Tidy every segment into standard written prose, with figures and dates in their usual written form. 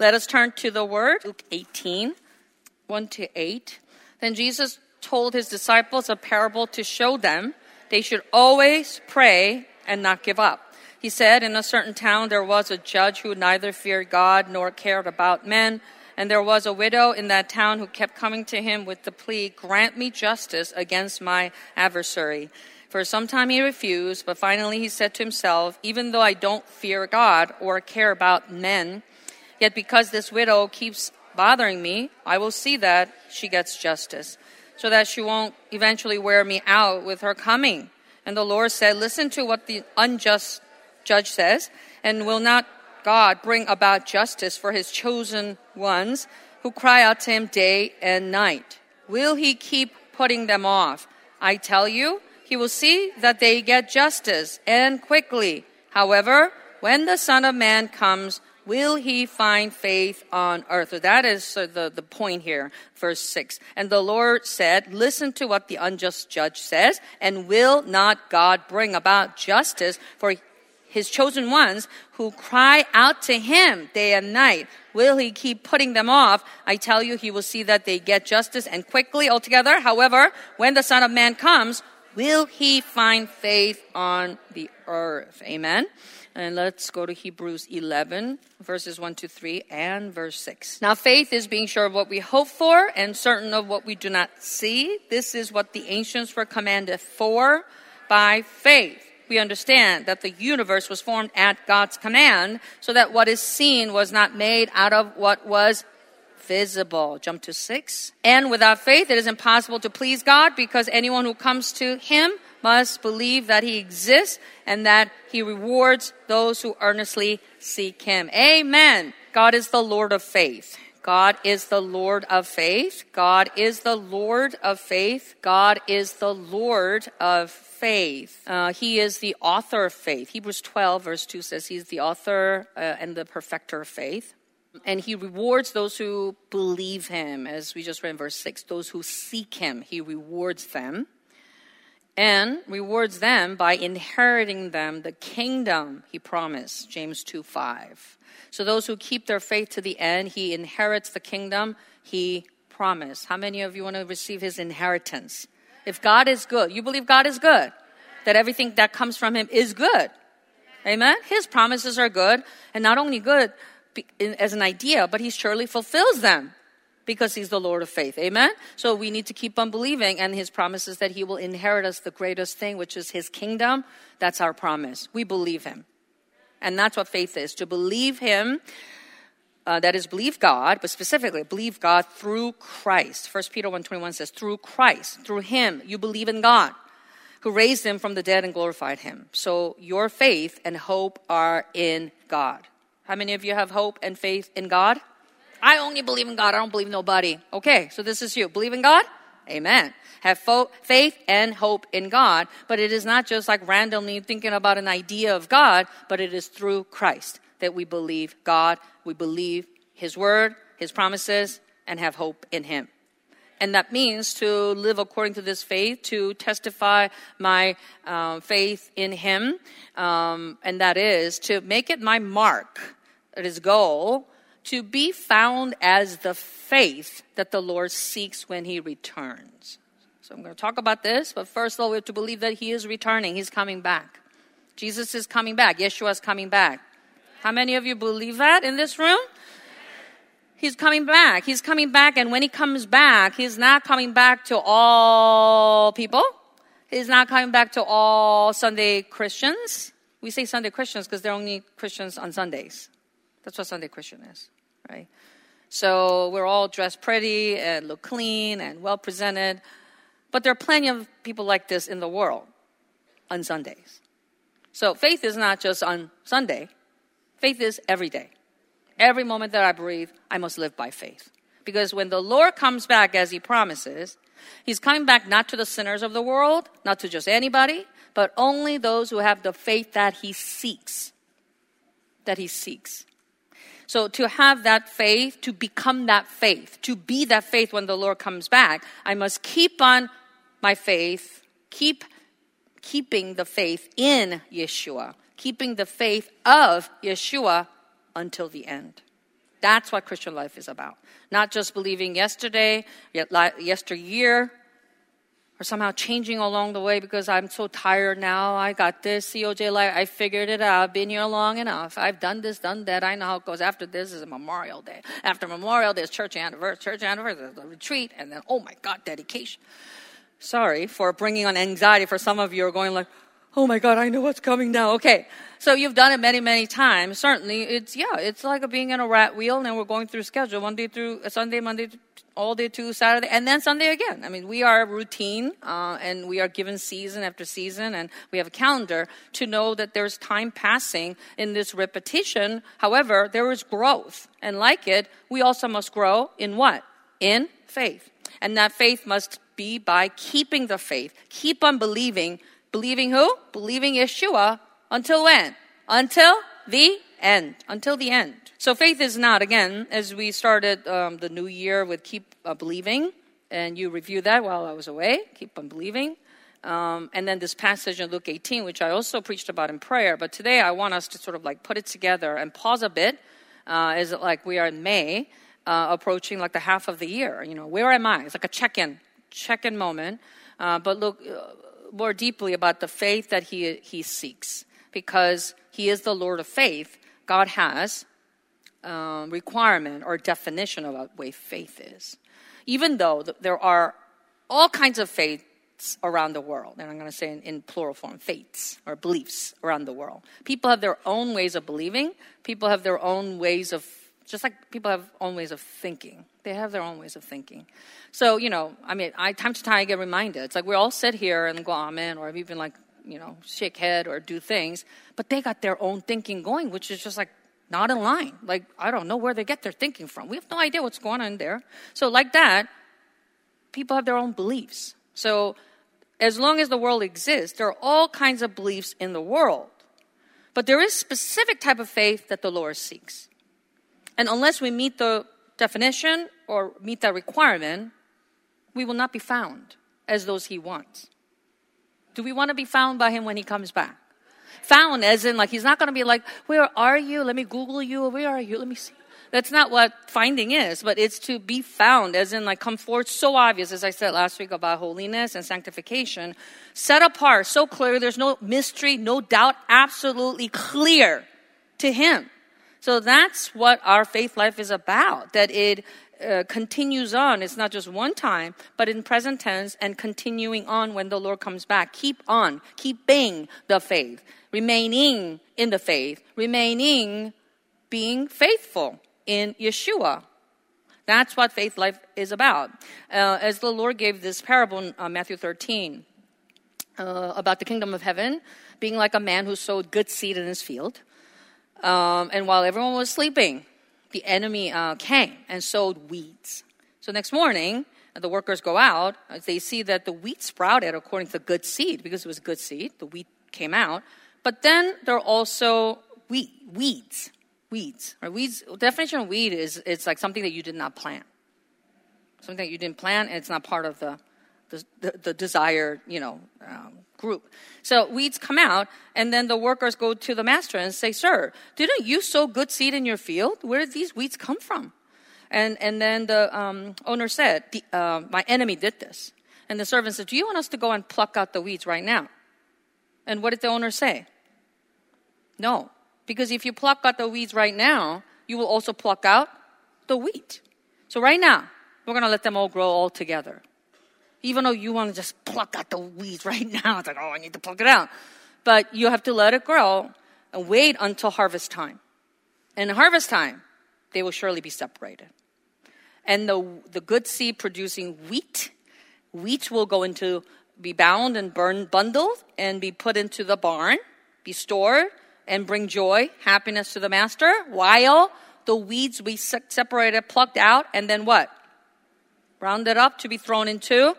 Let us turn to the word, Luke 18, 1-8. Then Jesus told his disciples a parable to show them they should always pray and not give up. He said, in a certain town there was a judge who neither feared God nor cared about men. And there was a widow in that town who kept coming to him with the plea, grant me justice against my adversary. For some time he refused, but finally he said to himself, even though I don't fear God or care about men, yet because this widow keeps bothering me, I will see that she gets justice, so that she won't eventually wear me out with her coming. And the Lord said, listen to what the unjust judge says, and will not God bring about justice for his chosen ones who cry out to him day and night? Will he keep putting them off? I tell you, he will see that they get justice, and quickly. However, when the Son of Man comes, will he find faith on earth? So that is the point here, verse 6. And the Lord said, listen to what the unjust judge says, and will not God bring about justice for his chosen ones who cry out to him day and night? Will he keep putting them off? I tell you, he will see that they get justice, and quickly altogether. However, when the Son of Man comes, will he find faith on the earth? Amen. And let's go to Hebrews 11, verses 1-3 and verse 6. Now faith is being sure of what we hope for and certain of what we do not see. This is what the ancients were commanded for by faith. We understand that the universe was formed at God's command, so that what is seen was not made out of what was visible. Jump to 6. And without faith, it is impossible to please God, because anyone who comes to him must believe that he exists and that he rewards those who earnestly seek him. Amen. God is the Lord of faith. God is the Lord of faith. God is the Lord of faith. God is the Lord of faith. He is the author of faith. Hebrews 12, verse 2 says he's the author and the perfecter of faith. And he rewards those who believe him, as we just read in verse 6. Those who seek him, he rewards them. And rewards them by inheriting them the kingdom he promised, James 2:5. So those who keep their faith to the end, he inherits the kingdom he promised. How many of you want to receive his inheritance? If God is good, you believe God is good, that everything that comes from him is good. Amen? His promises are good, and not only good as an idea, but he surely fulfills them because he's the Lord of faith. Amen? So we need to keep on believing, and his promises that he will inherit us the greatest thing, which is his kingdom. That's our promise. We believe him. And that's what faith is, to believe him, that is, believe God, but specifically believe God through Christ. 1 Peter 1:21 says, through Christ, through him, you believe in God, who raised him from the dead and glorified him. So your faith and hope are in God. How many of you have hope and faith in God? I only believe in God. I don't believe in nobody. Okay, so this is you. Believe in God? Amen. Have faith and hope in God. But it is not just like randomly thinking about an idea of God, but it is through Christ that we believe God. We believe his word, his promises, and have hope in him. And that means to live according to this faith, to testify my faith in him. And that is to make it my mark, it is goal, to be found as the faith that the Lord seeks when he returns. So I'm going to talk about this, but first of all, we have to believe that he is returning. He's coming back. Jesus is coming back. Yeshua is coming back. How many of you believe that in this room? He's coming back. He's coming back, and when he comes back, he's not coming back to all people. He's not coming back to all Sunday Christians. We say Sunday Christians because they're only Christians on Sundays. That's what Sunday Christian is, right? So we're all dressed pretty and look clean and well presented. But there are plenty of people like this in the world on Sundays. So faith is not just on Sunday. Faith is every day. Every moment that I breathe, I must live by faith. Because when the Lord comes back as he promises, he's coming back not to the sinners of the world, not to just anybody, but only those who have the faith that he seeks. That he seeks. So to have that faith, to become that faith, to be that faith when the Lord comes back, I must keep on my faith, keeping the faith in Yeshua, keeping the faith of Yeshua until the end. That's what Christian life is about. Not just believing yesterday, yesteryear, or somehow changing along the way because I'm so tired now. I got this COJ life. I figured it out. I've been here long enough. I've done this, done that. I know how it goes. After this is Memorial Day. After Memorial Day is church anniversary, there's a retreat, and then, oh my God, dedication. Sorry for bringing on anxiety for some of you who are going like, oh my God, I know what's coming now. Okay. So you've done it many, many times. Certainly, it's like being in a rat wheel, and we're going through schedule Monday through Sunday, Monday, all day to Saturday, and then Sunday again. I mean, we are routine, and we are given season after season, and we have a calendar to know that there's time passing in this repetition. However, there is growth. And like it, we also must grow in what? In faith. And that faith must be by keeping the faith. Keep on believing. Believing who? Believing Yeshua. Until when? Until the end. Until the end. So faith is not, again, as we started the new year with keep believing, and you reviewed that while I was away, keep on believing. And then this passage in Luke 18, which I also preached about in prayer. But today I want us to sort of like put it together and pause a bit. Is it like we are in May, approaching like the half of the year? You know, where am I? It's like a check-in moment. But look more deeply about the faith that he seeks. Because he is the Lord of faith, God has requirement or definition of what way faith is. Even though there are all kinds of faiths around the world, and I'm going to say in plural form, faiths or beliefs around the world. People have their own ways of believing. People have their own ways of, just like people have own ways of thinking. They have their own ways of thinking. So, you know, I mean, time to time I get reminded. It's like we all sit here and go, amen, or even like, you know, shake head or do things, but they got their own thinking going, which is just like not in line. Like, I don't know where they get their thinking from. We have no idea what's going on there. So like that, people have their own beliefs. So as long as the world exists, there are all kinds of beliefs in the world. But there is specific type of faith that the Lord seeks. And unless we meet the definition or meet that requirement, we will not be found as those he wants. Do we want to be found by him when he comes back? Found as in like, he's not going to be like, where are you? Let me Google you. Where are you? Let me see. That's not what finding is, but it's to be found as in like come forth so obvious, as I said last week about holiness and sanctification. Set apart, so clear, there's no mystery, no doubt, absolutely clear to him. So that's what our faith life is about, that it continues on. It's not just one time, but in present tense and continuing on when the Lord comes back. Keep on, keeping the faith, remaining in the faith, remaining being faithful in Yeshua. That's what faith life is about. As the Lord gave this parable in Matthew 13 about the kingdom of heaven being like a man who sowed good seed in his field. And while everyone was sleeping, the enemy came and sowed weeds. So next morning, the workers go out. They see that the wheat sprouted according to the good seed, because it was good seed. The wheat came out. But then there are also weeds. Weeds. The definition of weed is it's like something that you did not plant. Something that you didn't plant, and it's not part of the desired, group. So weeds come out, and then the workers go to the master and say, "Sir, didn't you sow good seed in your field? Where did these weeds come from?" And then the owner said, "My enemy did this." And the servant said, "Do you want us to go and pluck out the weeds right now?" And what did the owner say? No, because if you pluck out the weeds right now, you will also pluck out the wheat. So right now, we're going to let them all grow all together. Even though you want to just pluck out the weeds right now, it's like, oh, I need to pluck it out. But you have to let it grow and wait until harvest time. And in harvest time, they will surely be separated. And the good seed producing wheat will go into, be bound and bundled and be put into the barn, be stored, and bring joy, happiness to the master, while the weeds we separated, plucked out, and then what? Rounded up to be thrown into,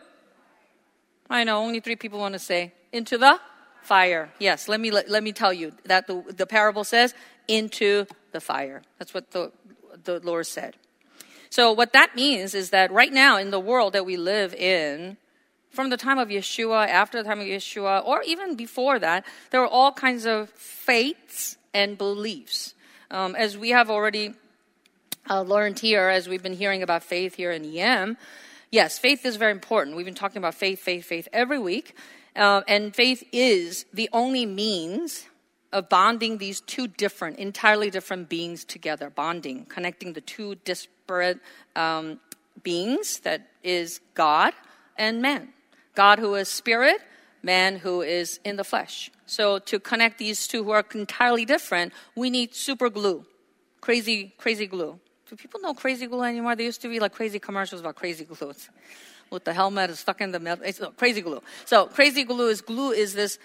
I know, only 3 people want to say, into the fire. Yes, let me tell you that the parable says, into the fire. That's what the Lord said. So what that means is that right now in the world that we live in, from the time of Yeshua, after the time of Yeshua, or even before that, there are all kinds of faiths and beliefs. As we have already learned here as we've been hearing about faith here in EM. Yes, faith is very important. We've been talking about faith every week. And faith is the only means of bonding these two entirely different beings together. Bonding, connecting the two disparate beings, that is God and man. God who is spirit, man who is in the flesh. So to connect these two who are entirely different, we need super glue, crazy glue. Do people know crazy glue anymore? There used to be like crazy commercials about crazy glue. With the helmet is stuck in the middle. It's crazy glue. So crazy glue is this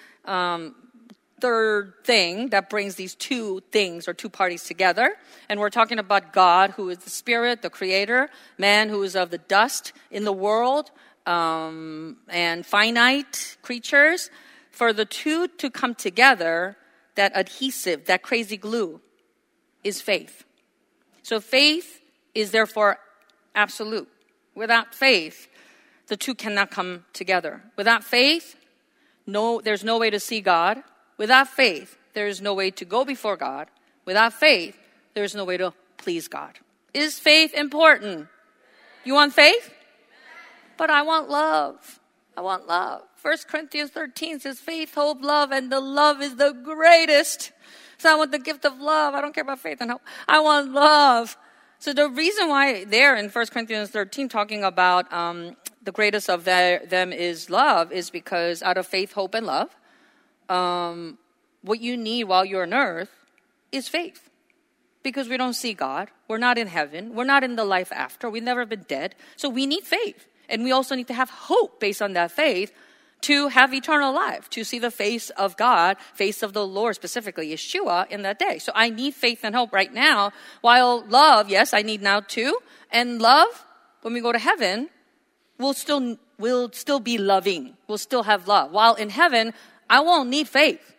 third thing that brings these two things or two parties together. And we're talking about God, who is the spirit, the creator, man who is of the dust in the world, and finite creatures. For the two to come together, that adhesive, that crazy glue, is faith. So faith is therefore absolute. Without faith, the two cannot come together. Without faith, there's no way to see God. Without faith, there's no way to go before God. Without faith, there's no way to please God. Is faith important? You want faith? But I want love. I want love. 1 Corinthians 13 says faith, hope, love, and the love is the greatest. So I want the gift of love. I don't care about faith and hope. I want love. So the reason why there in 1 Corinthians 13 talking about the greatest of them is love is because out of faith, hope, and love, what you need while you're on earth is faith. Because we don't see God. We're not in heaven. We're not in the life after. We've never been dead. So we need faith. And we also need to have hope based on that faith to have eternal life, to see the face of God, face of the Lord, specifically Yeshua, in that day. So I need faith and hope right now, while love, yes, I need now too. And love, when we go to heaven, we'll still be loving. We'll still have love. While in heaven, I won't need faith.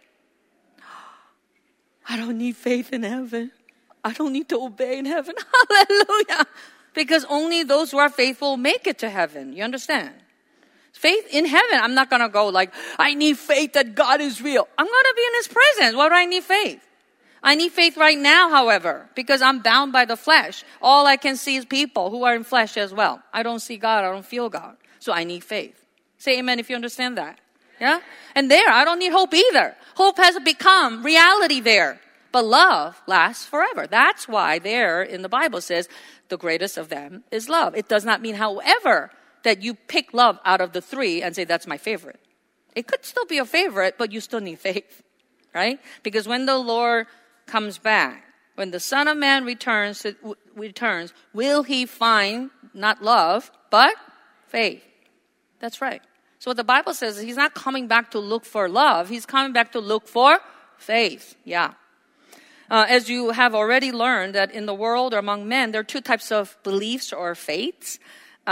I don't need faith in heaven. I don't need to obey in heaven. Hallelujah. Because only those who are faithful make it to heaven. You understand? Faith in heaven, I'm not going to go like, I need faith that God is real. I'm going to be in His presence. Why do I need faith? I need faith right now, however, because I'm bound by the flesh. All I can see is people who are in flesh as well. I don't see God. I don't feel God. So I need faith. Say amen if you understand that. Yeah? And there, I don't need hope either. Hope has become reality there. But love lasts forever. That's why there in the Bible says the greatest of them is love. It does not mean, however, that you pick love out of the three and say, that's my favorite. It could still be a favorite, but you still need faith, right? Because when the Lord comes back, when the Son of Man returns, will He find not love, but faith? That's right. So what the Bible says is He's not coming back to look for love. He's coming back to look for faith. Yeah. As you have already learned that in the world or among men, there are two types of beliefs or faiths.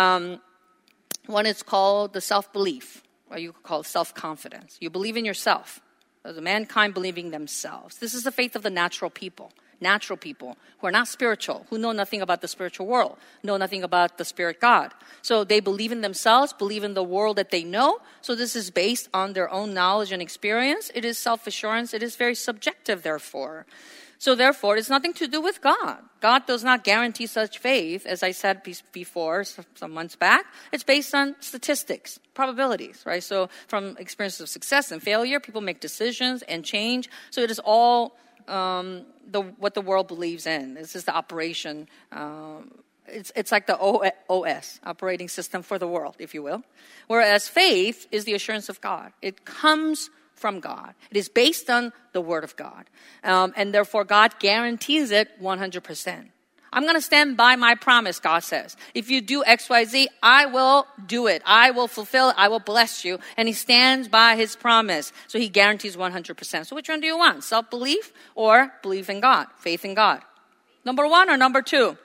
One is called the self-belief, or you could call it self-confidence. You believe in yourself. The mankind believing themselves. This is the faith of the natural people who are not spiritual, who know nothing about the spiritual world, know nothing about the spirit God. So they believe in themselves, believe in the world that they know. So this is based on their own knowledge and experience. It is self-assurance. It is very subjective, therefore. So therefore, it's nothing to do with God. God does not guarantee such faith, as I said before, some months back. It's based on statistics, probabilities, right? So from experiences of success and failure, people make decisions and change. So it is all what the world believes in. This is the operation. It's like the OS, operating system for the world, if you will. Whereas faith is the assurance of God. It comes from God. It is based on the Word of God. And therefore, God guarantees it 100%. I'm going to stand by my promise, God says. If you do X, Y, Z, I will do it. I will fulfill it. I will bless you. And He stands by His promise. So He guarantees 100%. So which one do you want? Self-belief or belief in God? Faith in God? Number one or number two?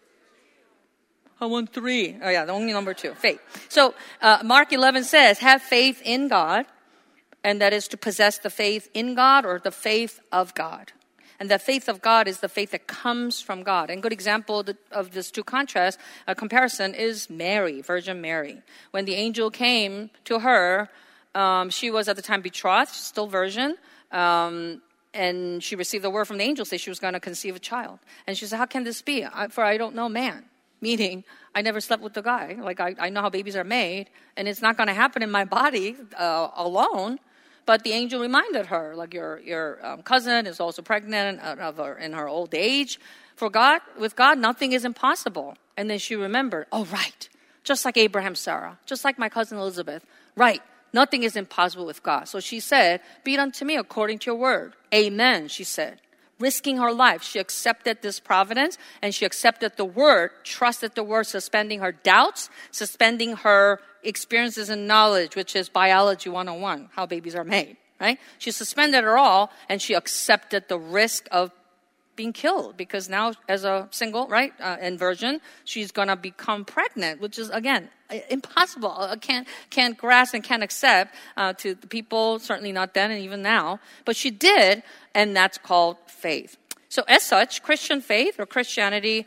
I want three. Oh yeah, only number two. Faith. So Mark 11 says, have faith in God. And that is to possess the faith in God or the faith of God. And the faith of God is the faith that comes from God. And a good example of this two contrasts, a comparison, is Mary, Virgin Mary. When the angel came to her, she was at the time betrothed, still virgin. And she received the word from the angel saying she was going to conceive a child. And she said, how can this be? For I don't know man. Meaning, I never slept with the guy. Like, I know how babies are made, and it's not going to happen in my body alone. But the angel reminded her, like, your cousin is also pregnant in her old age. With God, nothing is impossible. And then she remembered, oh, right. Just like Abraham, Sarah. Just like my cousin Elizabeth. Right. Nothing is impossible with God. So she said, be it unto me according to your word. Amen, she said. Risking her life, she accepted this providence, and she accepted the word, trusted the word, suspending her doubts, suspending her experiences and knowledge, which is biology 101, how babies are made, right? She suspended it all, and she accepted the risk of being killed, because now as a single, right, and virgin, she's going to become pregnant, which is, again, impossible. Can't grasp and can't accept to the people, certainly not then and even now. But she did, and that's called faith. So as such, Christian faith or Christianity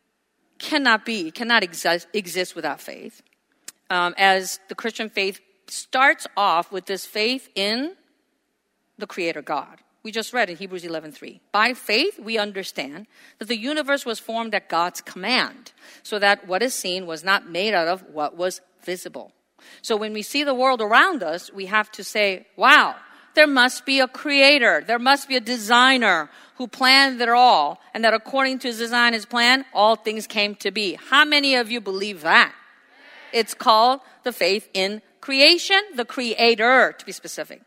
cannot exist without faith. As the Christian faith starts off with this faith in the Creator God. We just read in Hebrews 11:3. By faith, we understand that the universe was formed at God's command, so that what is seen was not made out of what was visible. So when we see the world around us, we have to say, wow, there must be a creator. There must be a designer who planned it all, and that according to his design, his plan, all things came to be. How many of you believe that? It's called the faith in creation, the creator, to be specific.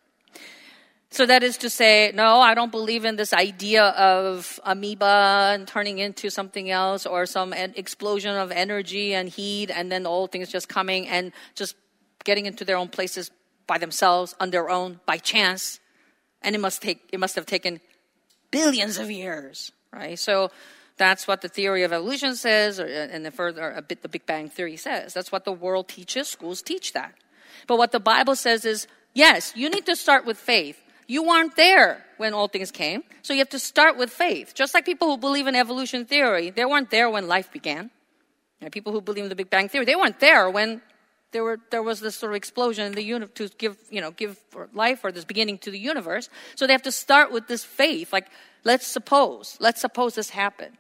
So that is to say, no, I don't believe in this idea of amoeba and turning into something else, or some explosion of energy and heat, and then all things just coming and just getting into their own places by themselves, on their own, by chance. And it must have taken billions of years, right? So that's what the theory of evolution says, and the Big Bang theory says. That's what the world teaches. Schools teach that. But what the Bible says is, yes, you need to start with faith. You weren't there when all things came, so you have to start with faith. Just like people who believe in evolution theory, they weren't there when life began. And people who believe in the Big Bang theory, they weren't there when there was this sort of explosion in the universe to give life, or this beginning to the universe. So they have to start with this faith. Like, let's suppose this happened.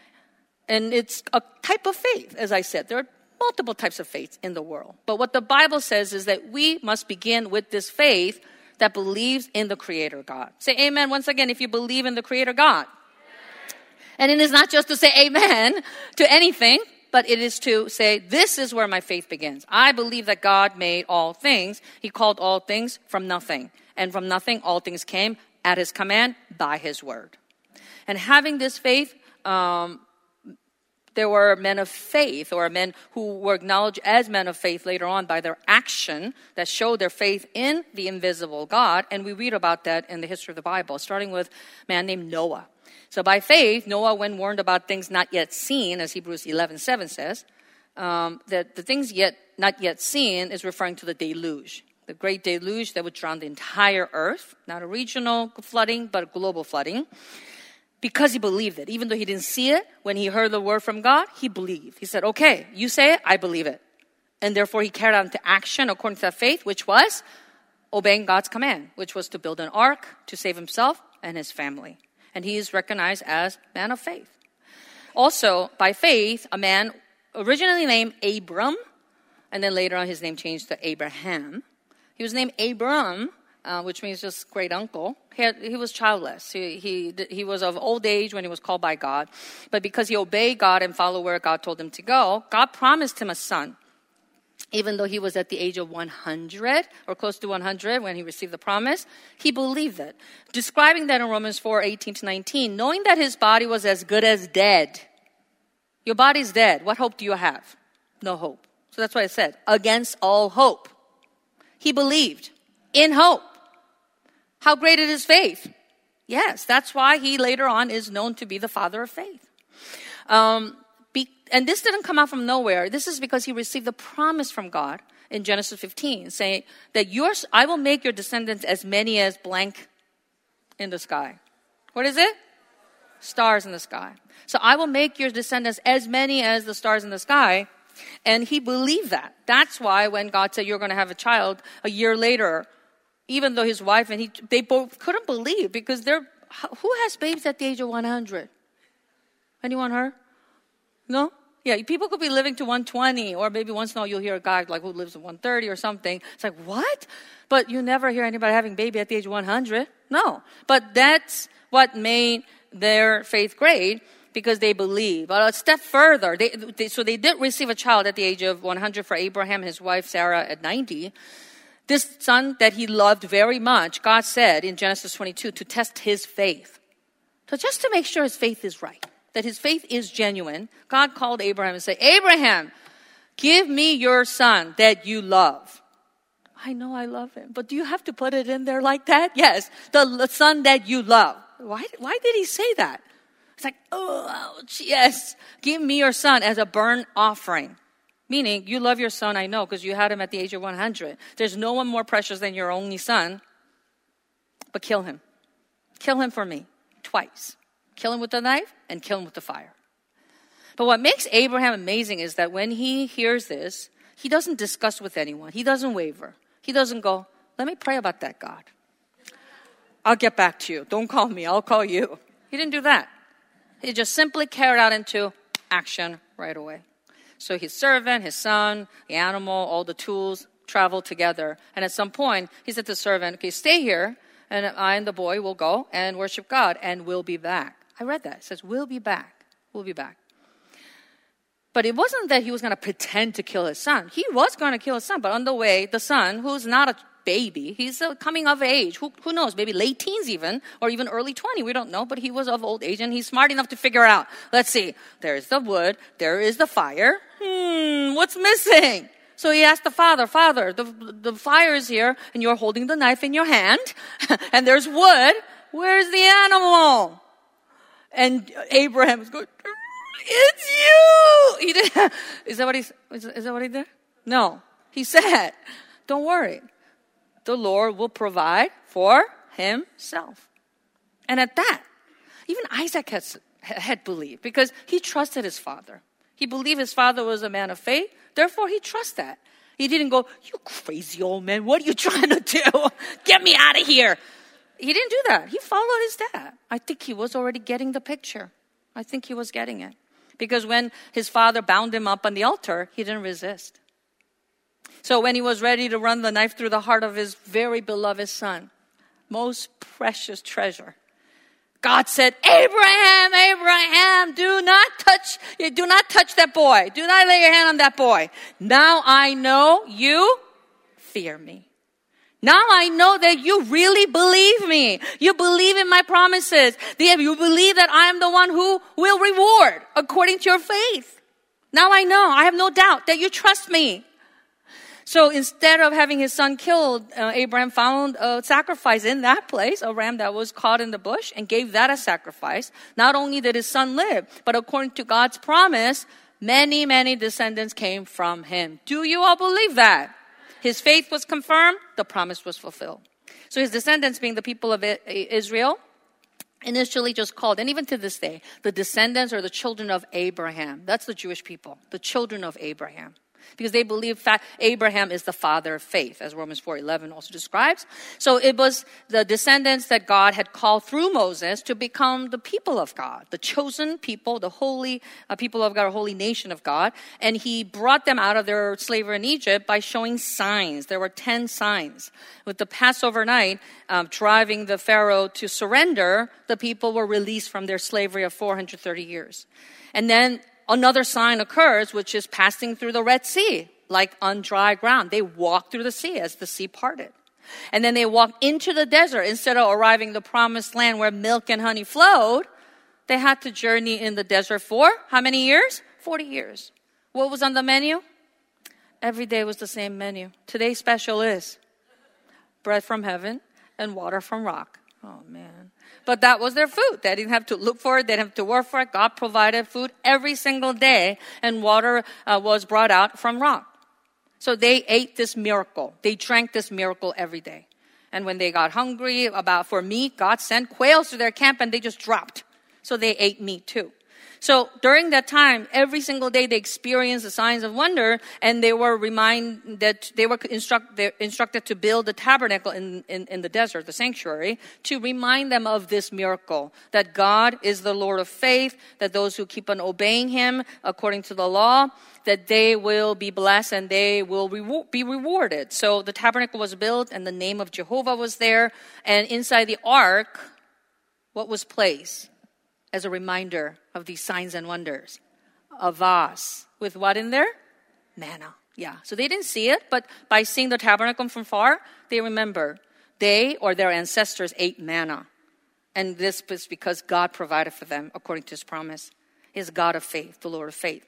And it's a type of faith, as I said. There are multiple types of faith in the world. But what the Bible says is that we must begin with this faith that believes in the Creator God. Say amen once again if you believe in the Creator God. And it is not just to say amen to anything, but it is to say, this is where my faith begins. I believe that God made all things. He called all things from nothing. And from nothing, all things came at his command by his word. And having this faith, there were men of faith, or men who were acknowledged as men of faith later on by their action that showed their faith in the invisible God. And we read about that in the history of the Bible, starting with a man named Noah. So by faith, Noah, when warned about things not yet seen, as Hebrews 11:7 says, that the things not yet seen is referring to the deluge, the great deluge that would drown the entire earth, not a regional flooding, but a global flooding. Because he believed it. Even though he didn't see it, when he heard the word from God, he believed. He said, okay, you say it, I believe it. And therefore he carried out into action according to that faith, which was obeying God's command, which was to build an ark to save himself and his family. And he is recognized as man of faith. Also, by faith, a man originally named Abram, and then later on his name changed to Abraham. He was named Abram, which means just great uncle. He was childless. He was of old age when he was called by God. But because he obeyed God and followed where God told him to go, God promised him a son. Even though he was at the age of 100 or close to 100 when he received the promise, he believed it. Describing that in Romans 4:18-19, knowing that his body was as good as dead. Your body's dead. What hope do you have? No hope. So that's why it said, against all hope. He believed in hope. How great is his faith? Yes, that's why he later on is known to be the father of faith. And this didn't come out from nowhere. This is because he received the promise from God in Genesis 15, saying that I will make your descendants as many as blank in the sky. What is it? Stars in the sky. So I will make your descendants as many as the stars in the sky. And he believed that. That's why when God said you're going to have a child, a year later, even though his wife and they both couldn't believe, because they're who has babies at the age of 100? Anyone heard? No? Yeah, people could be living to 120, or maybe once in a while you'll hear a guy like who lives at 130 or something. It's like, what? But you never hear anybody having a baby at the age of 100. No. But that's what made their faith great, because they believe. But a step further, so they did receive a child at the age of 100 for Abraham, his wife Sarah at 90. This son that he loved very much, God said in Genesis 22 to test his faith. So just to make sure his faith is right, that his faith is genuine, God called Abraham and said, Abraham, give me your son that you love. I know I love him, but do you have to put it in there like that? Yes, the son that you love. Why did he say that? It's like, oh, yes, give me your son as a burnt offering. Meaning, you love your son, I know, because you had him at the age of 100. There's no one more precious than your only son. But kill him. Kill him for me. Twice. Kill him with the knife and kill him with the fire. But what makes Abraham amazing is that when he hears this, he doesn't discuss with anyone. He doesn't waver. He doesn't go, let me pray about that, God. I'll get back to you. Don't call me. I'll call you. He didn't do that. He just simply carried out into action right away. So his servant, his son, the animal, all the tools traveled together. And at some point, he said to the servant, okay, stay here, and I and the boy will go and worship God, and we'll be back. I read that. It says, we'll be back. We'll be back. But it wasn't that he was going to pretend to kill his son. He was going to kill his son, but on the way, the son, who's not a baby, he's coming of age. Who knows? Maybe late teens even, or even early 20. We don't know, but he was of old age, and he's smart enough to figure out. Let's see. There's the wood. There is the fire. What's missing? So he asked the father, Father, the fire is here, and you're holding the knife in your hand, and there's wood. Where's the animal? And Abraham is going, it's you! He did. Is that what he did? No. He said, don't worry. The Lord will provide for himself. And at that, even Isaac had believed, because he trusted his father. He believed his father was a man of faith. Therefore, he trusts that. He didn't go, you crazy old man, what are you trying to do? Get me out of here. He didn't do that. He followed his dad. I think he was already getting the picture. I think he was getting it. Because when his father bound him up on the altar, he didn't resist. So when he was ready to run the knife through the heart of his very beloved son, most precious treasure, God said, Abraham, Abraham, do not touch that boy. Do not lay your hand on that boy. Now I know you fear me. Now I know that you really believe me. You believe in my promises. You believe that I am the one who will reward according to your faith. Now I know. I have no doubt that you trust me. So instead of having his son killed, Abraham found a sacrifice in that place, a ram that was caught in the bush, and gave that as sacrifice. Not only did his son live, but according to God's promise, many, many descendants came from him. Do you all believe that? His faith was confirmed, the promise was fulfilled. So his descendants, being the people of Israel, initially just called, and even to this day, the descendants or the children of Abraham. That's the Jewish people, the children of Abraham. Because they believe Abraham is the father of faith, as Romans 4:11 also describes. So it was the descendants that God had called through Moses to become the people of God, the chosen people, the holy people of God, a holy nation of God. And he brought them out of their slavery in Egypt by showing signs. There were 10 signs. With the Passover night, driving the Pharaoh to surrender, the people were released from their slavery of 430 years. And then another sign occurs, which is passing through the Red Sea, like on dry ground. They walked through the sea as the sea parted. And then they walked into the desert. Instead of arriving the promised land where milk and honey flowed, they had to journey in the desert for how many years? 40 years. What was on the menu? Every day was the same menu. Today's special is bread from heaven and water from rock. Oh, man. But that was their food. They didn't have to look for it. They didn't have to work for it. God provided food every single day, and water was brought out from rock. So they ate this miracle. They drank this miracle every day. And when they got hungry for meat, God sent quails to their camp, and they just dropped. So they ate meat too. So during that time, every single day they experienced the signs of wonder, and they were instructed to build the tabernacle in the desert, the sanctuary, to remind them of this miracle, that God is the Lord of faith, that those who keep on obeying Him according to the law, that they will be blessed and they will be rewarded. So the tabernacle was built, and the name of Jehovah was there, and inside the ark, what was placed as a reminder of these signs and wonders? A vase with what in there? Manna. Yeah. So they didn't see it, but by seeing the tabernacle from far, they remember they or their ancestors ate manna. And this was because God provided for them according to His promise. He is God of faith, the Lord of faith.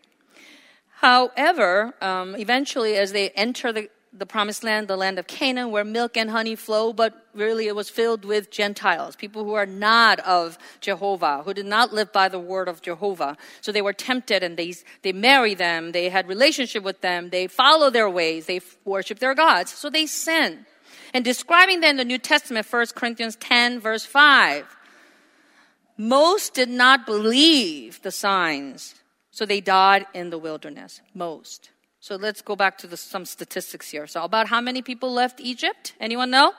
However, eventually as they enter the promised land, the land of Canaan, where milk and honey flow, but really it was filled with Gentiles, people who are not of Jehovah, who did not live by the word of Jehovah. So they were tempted, and they married them, they had relationship with them, they follow their ways, they worship their gods. So they sin. And describing them in the New Testament, 1 Corinthians 10, verse 5, most did not believe the signs, so they died in the wilderness. Most. So let's go back to some statistics here. So about how many people left Egypt? Anyone know?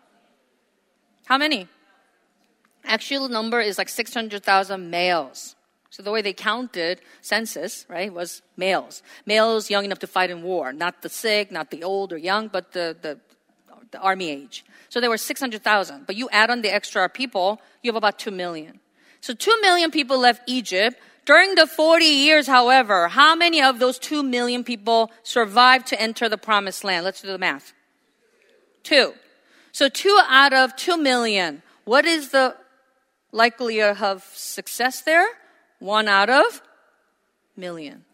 How many? Actual number is like 600,000 males. So the way they counted census, right, was males. Males young enough to fight in war. Not the sick, not the old or young, but the army age. So there were 600,000. But you add on the extra people, you have about 2 million. So 2 million people left Egypt. During the 40 years, however, how many of those 2 million people survived to enter the promised land? Let's do the math. 2. So 2 out of 2 million. What is the likelihood of success there? 1 out of million.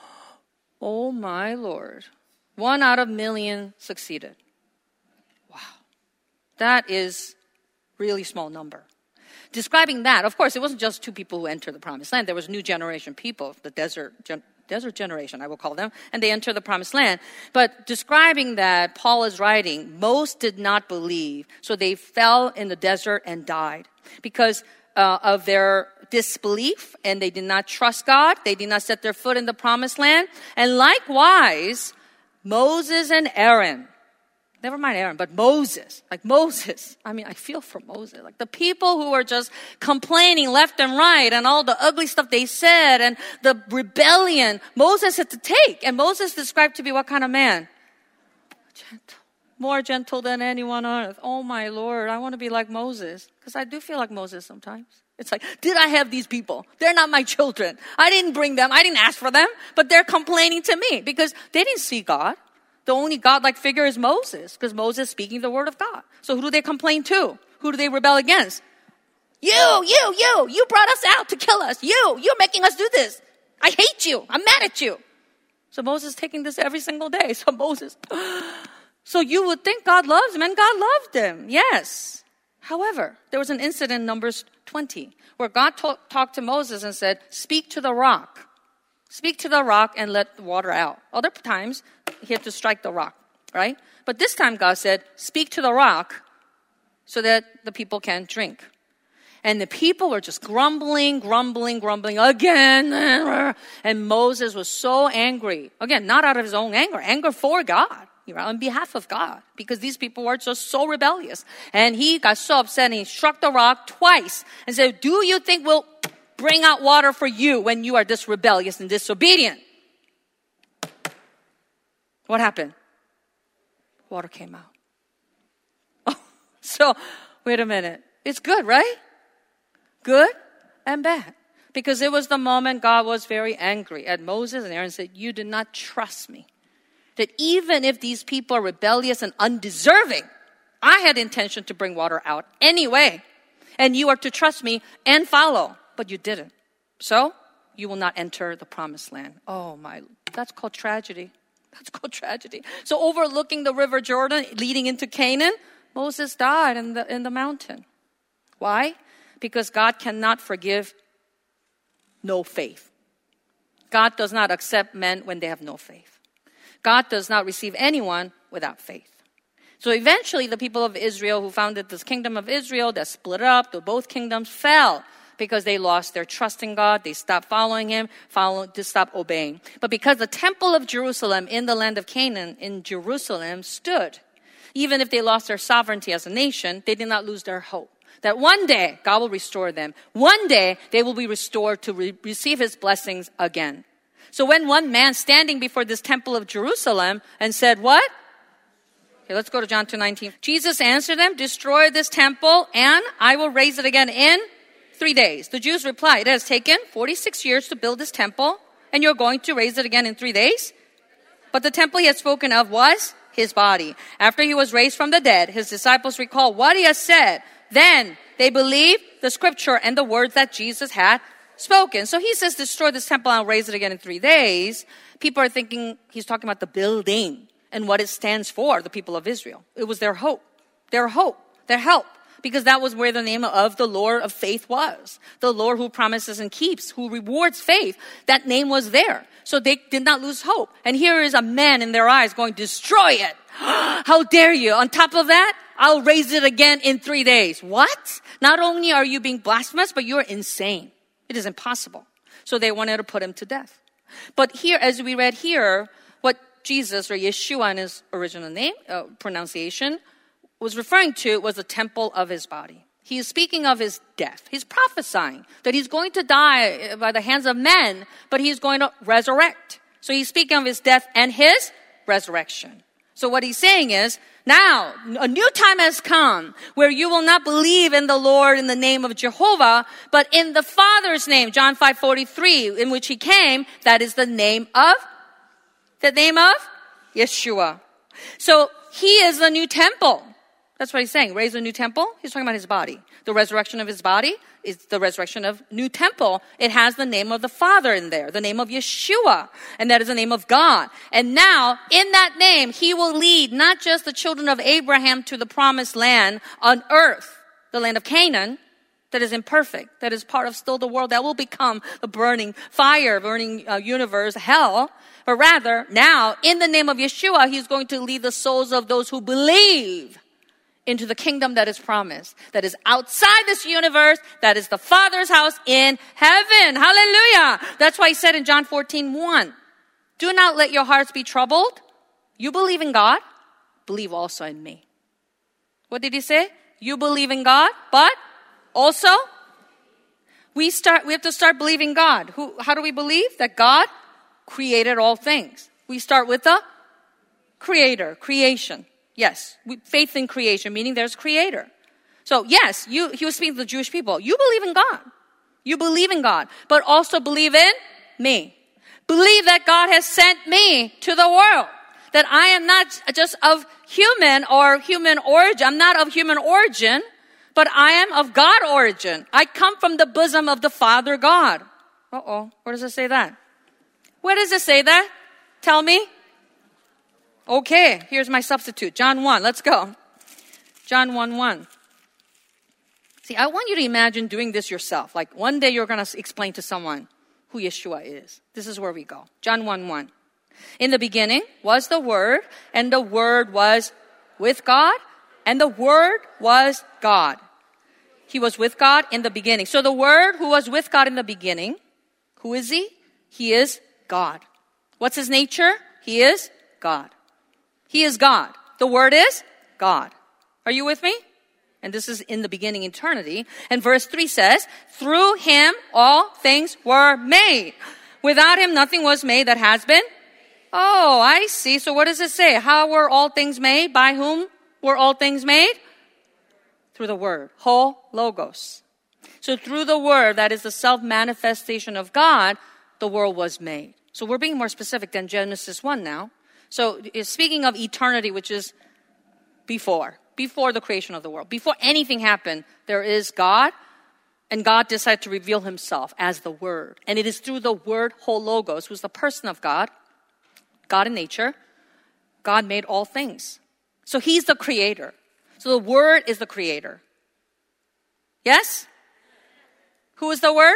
Oh my Lord. 1 out of million succeeded. Wow. That is really small number. Describing that, of course, it wasn't just 2 people who entered the promised land. There was new generation people, the desert generation, I will call them, and they entered the promised land. But describing that, Paul is writing, most did not believe, so they fell in the desert and died because of their disbelief, and they did not trust God. They did not set their foot in the promised land. And likewise, Moses and Aaron, never mind Aaron, but Moses. I mean, I feel for Moses. Like the people who were just complaining left and right and all the ugly stuff they said and the rebellion Moses had to take. And Moses described to be what kind of man? Gentle. More gentle than anyone on earth. Oh my Lord, I want to be like Moses. Because I do feel like Moses sometimes. It's like, did I have these people? They're not my children. I didn't bring them. I didn't ask for them. But they're complaining to me because they didn't see God. The only God-like figure is Moses, because Moses is speaking the word of God. So who do they complain to? Who do they rebel against? You brought us out to kill us. You're making us do this. I hate you. I'm mad at you. So Moses is taking this every single day. So you would think God loves him, and God loved him. Yes. However, there was an incident in Numbers 20 where God talked to Moses and said, speak to the rock. Speak to the rock and let the water out. Other times, he had to strike the rock, right? But this time God said, speak to the rock so that the people can drink. And the people were just grumbling again. And Moses was so angry. Again, not out of his own anger for God, on behalf of God. Because these people were just so rebellious. And he got so upset and he struck the rock twice and said, do you think we'll bring out water for you when you are this rebellious and disobedient? What happened? Water came out. Oh, so, wait a minute. It's good, right? Good and bad. Because it was the moment God was very angry at Moses and Aaron said, you did not trust me. That even if these people are rebellious and undeserving, I had intention to bring water out anyway. And you are to trust me and follow. But you didn't. So, you will not enter the promised land. Oh my, that's called tragedy. That's called tragedy. So overlooking the river Jordan, leading into Canaan, Moses died in the mountain. Why? Because God cannot forgive no faith. God does not accept men when they have no faith. God does not receive anyone without faith. So eventually the people of Israel who founded this kingdom of Israel that split up, both kingdoms fell. Because they lost their trust in God. They stopped following Him, stopped obeying. But because the temple of Jerusalem in the land of Canaan, in Jerusalem, stood, even if they lost their sovereignty as a nation, they did not lose their hope. That one day, God will restore them. One day, they will be restored to receive His blessings again. So when one man standing before this temple of Jerusalem and said, what? Okay, let's go to John 2:19. Jesus answered them, destroy this temple and I will raise it again in 3 days. The Jews replied, it has taken 46 years to build this temple and you're going to raise it again in 3 days? But the temple he had spoken of was His body. After He was raised from the dead, His disciples recalled what He has said. Then they believed the scripture and the words that Jesus had spoken. So He says, destroy this temple and I'll raise it again in 3 days. People are thinking He's talking about the building and what it stands for, the people of Israel. It was their hope, their help, because that was where the name of the Lord of faith was. The Lord who promises and keeps, who rewards faith. That name was there. So they did not lose hope. And here is a man in their eyes going, destroy it. How dare you? On top of that, I'll raise it again in 3 days. What? Not only are you being blasphemous, but you're insane. It is impossible. So they wanted to put Him to death. But here, as we read here, what Jesus, or Yeshua in His original name, pronunciation, was referring to was the temple of His body. He is speaking of His death. He's prophesying that He's going to die by the hands of men, but He's going to resurrect. So He's speaking of His death and His resurrection. So what He's saying is, now a new time has come where you will not believe in the Lord in the name of Jehovah, but in the Father's name, John 5:43, in which He came, that is the name of Yeshua. So He is the new temple. That's what He's saying. Raise a new temple. He's talking about His body. The resurrection of His body is the resurrection of new temple. It has the name of the Father in there, the name of Yeshua, and that is the name of God. And now, in that name, He will lead not just the children of Abraham to the promised land on earth, the land of Canaan, that is imperfect, that is part of still the world that will become a burning fire, burning universe, hell. But rather, now, in the name of Yeshua, He's going to lead the souls of those who believe into the kingdom that is promised, that is outside this universe, that is the Father's house in heaven. Hallelujah. That's why He said in John 14:1, do not let your hearts be troubled. You believe in God, believe also in me. What did He say? You believe in God, but also we have to start believing God. How do we believe? That God created all things. We start with the Creator, creation. Yes, faith in creation, meaning there's Creator. So yes, He was speaking to the Jewish people. You believe in God. You believe in God, but also believe in me. Believe that God has sent me to the world. That I am not just of human or human origin. I'm not of human origin, but I am of God origin. I come from the bosom of the Father God. Where does it say that? Where does it say that? Tell me. Okay, here's my substitute. John 1, let's go. John 1:1. See, I want you to imagine doing this yourself. Like one day you're going to explain to someone who Yeshua is. This is where we go. John 1:1. In the beginning was the Word, and the Word was with God, and the Word was God. He was with God in the beginning. So the Word who was with God in the beginning, who is He? He is God. What's His nature? He is God. He is God. The Word is God. Are you with me? And this is in the beginning eternity. And verse 3 says, through Him all things were made. Without Him nothing was made that has been. Oh, I see. So what does it say? How were all things made? By whom were all things made? Through the Word. Ho logos. So through the Word, that is the self-manifestation of God, the world was made. So we're being more specific than Genesis 1 now. So speaking of eternity, which is before the creation of the world, before anything happened, there is God, and God decided to reveal Himself as the Word. And it is through the Word, ho logos, who's the person of God, God in nature, God made all things. So He's the creator. So the Word is the creator. Yes? Who is the Word?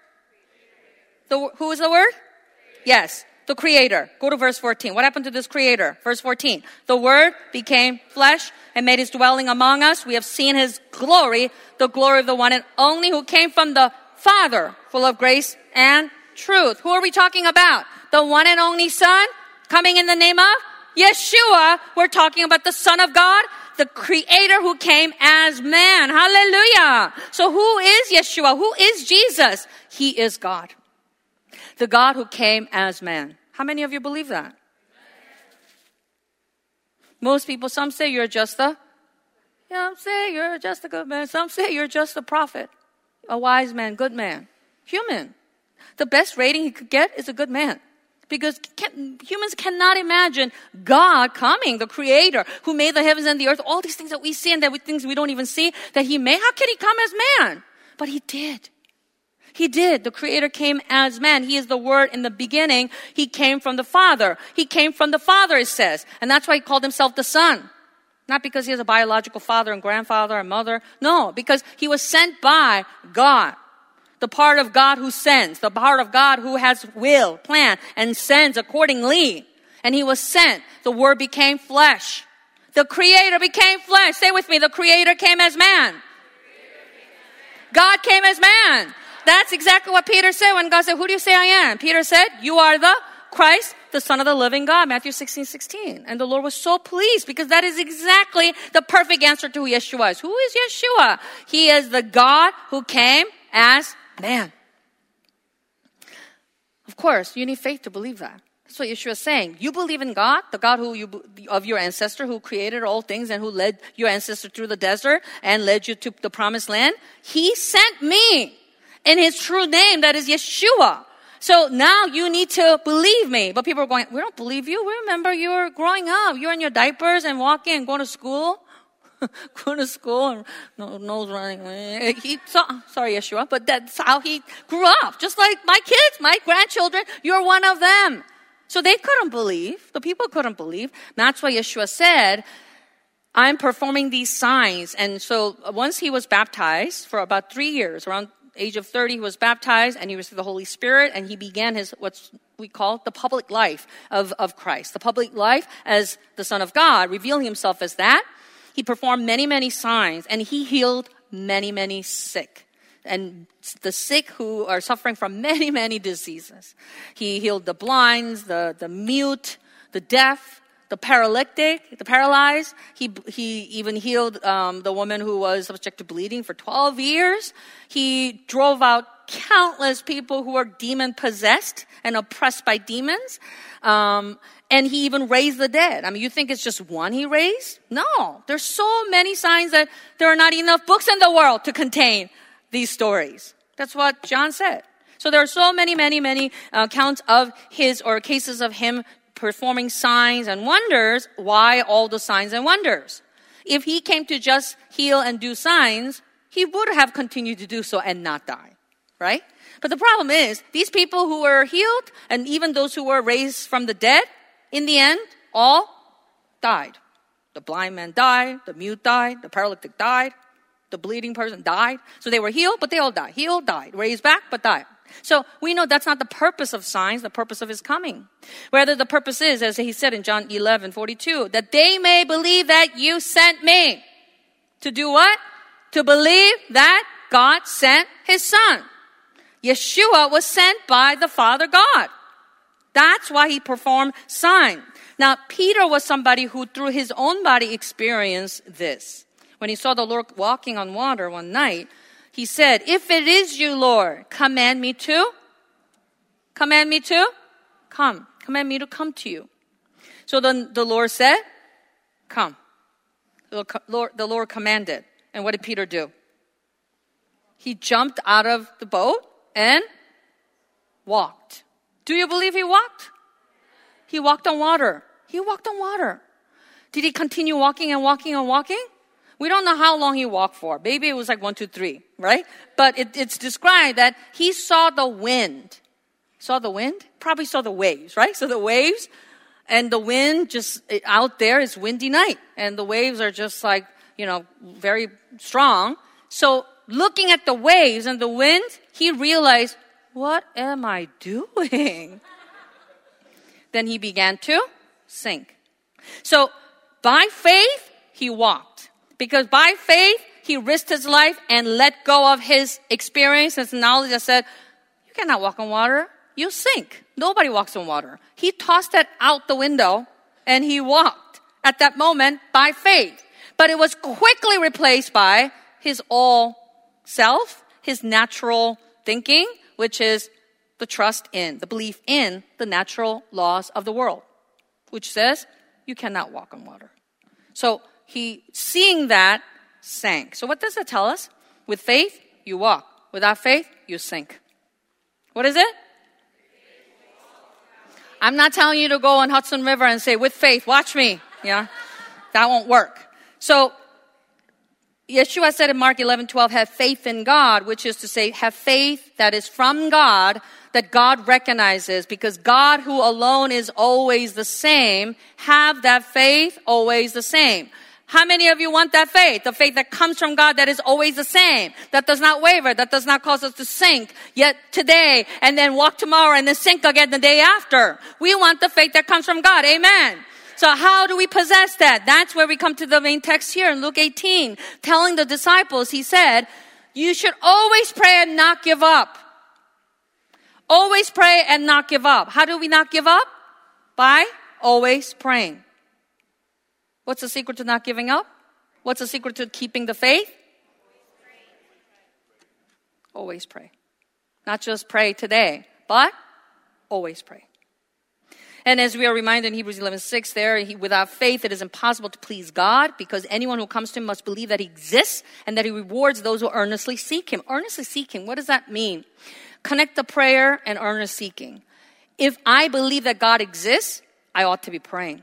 Who is the Word? Yes, the Creator. Go to verse 14. What happened to this Creator? Verse 14. The Word became flesh and made His dwelling among us. We have seen His glory, the glory of the one and only who came from the Father, full of grace and truth. Who are we talking about? The one and only Son coming in the name of Yeshua. We're talking about the Son of God, the Creator who came as man. Hallelujah. So who is Yeshua? Who is Jesus? He is God. The God who came as man. How many of you believe that? Most people, some say you're just a good man. Some say you're just a prophet, a wise man, good man, human. The best rating he could get is a good man. Because humans cannot imagine God coming, the Creator who made the heavens and the earth, all these things that we see and things we don't even see that He made. How can He come as man? But He did. He did. The Creator came as man. He is the Word in the beginning. He came from the Father. He came from the Father, it says. And that's why He called Himself the Son. Not because He has a biological father and grandfather and mother. No, because He was sent by God. The part of God who sends. The part of God who has will, plan, and sends accordingly. And He was sent. The Word became flesh. The Creator became flesh. Say with me, the Creator came as man. God came as man. That's exactly what Peter said when God said, who do you say I am? Peter said, you are the Christ, the Son of the living God. Matthew 16:16. And the Lord was so pleased because that is exactly the perfect answer to who Yeshua is. Who is Yeshua? He is the God who came as man. Of course, you need faith to believe that. That's what Yeshua is saying. You believe in God, the God of your ancestor who created all things and who led your ancestor through the desert and led you to the promised land. He sent me in His true name, that is Yeshua. So now you need to believe me. But people are going, we don't believe you. We remember you were growing up. You were in your diapers and walking and going to school. Going to school and nose running. Sorry, Yeshua, but that's how he grew up. Just like my kids, my grandchildren, you're one of them. So they couldn't believe. The people couldn't believe. That's why Yeshua said, I'm performing these signs. And so once He was baptized for about 3 years, around age of 30, He was baptized and He received the Holy Spirit and He began His, what we call the public life of Christ. The public life as the Son of God, revealing Himself as that. He performed many, many signs and He healed many, many sick. And the sick who are suffering from many, many diseases. He healed the blinds, the mute, the deaf, the paralytic, the paralyzed. He even healed the woman who was subject to bleeding for 12 years. He drove out countless people who were demon-possessed and oppressed by demons. And He even raised the dead. I mean, you think it's just one He raised? No. There's so many signs that there are not enough books in the world to contain these stories. That's what John said. So there are so many accounts of His or cases of Him performing signs and wonders. Why all the signs and wonders? If He came to just heal and do signs, He would have continued to do so and not die. Right? But the problem is, these people who were healed and even those who were raised from the dead, in the end, all died. The blind man died, the mute died, the paralytic died, the bleeding person died. So they were healed, but they all died. Healed, died. Raised back, but died. So we know that's not the purpose of signs, the purpose of His coming. Rather, the purpose is, as He said in John 11:42, that they may believe that you sent me. To do what? To believe that God sent His Son. Yeshua was sent by the Father God. That's why He performed signs. Now, Peter was somebody who through his own body experienced this. When he saw the Lord walking on water one night, he said, if it is you, Lord, command me to come. Command me to come to you. So then the Lord said, come. The Lord commanded. And what did Peter do? He jumped out of the boat and walked. Do you believe he walked? He walked on water. He walked on water. Did he continue walking and walking and walking? We don't know how long he walked for. Maybe it was like 1, 2, 3, right? But it's described that he saw the wind. Saw the wind? Probably saw the waves, right? So the waves and the wind just out there is windy night. And the waves are just like, very strong. So looking at the waves and the wind, he realized, what am I doing? Then he began to sink. So by faith, he walked. Because by faith, he risked his life and let go of his experience, his knowledge that said, you cannot walk on water. You sink. Nobody walks on water. He tossed that out the window and he walked at that moment by faith. But it was quickly replaced by his all self, his natural thinking, which is the trust in, the belief in the natural laws of the world, which says you cannot walk on water. So he, seeing that, sank. So what does that tell us? With faith, you walk. Without faith, you sink. What is it? I'm not telling you to go on Hudson River and say, with faith, watch me. Yeah, that won't work. So Yeshua said in Mark 11:12, have faith in God, which is to say, have faith that is from God, that God recognizes, because God who alone is always the same, have that faith always the same. How many of you want that faith? The faith that comes from God that is always the same, that does not waver, that does not cause us to sink yet today and then walk tomorrow and then sink again the day after. We want the faith that comes from God. Amen. So how do we possess that? That's where we come to the main text here in Luke 18. Telling the disciples, he said, you should always pray and not give up. Always pray and not give up. How do we not give up? By always praying. What's the secret to not giving up? What's the secret to keeping the faith? Always pray. Not just pray today, but always pray. And as we are reminded in Hebrews 11:6 there, without faith it is impossible to please God, because anyone who comes to him must believe that he exists and that he rewards those who earnestly seek him. Earnestly seeking, what does that mean? Connect the prayer and earnest seeking. If I believe that God exists, I ought to be praying.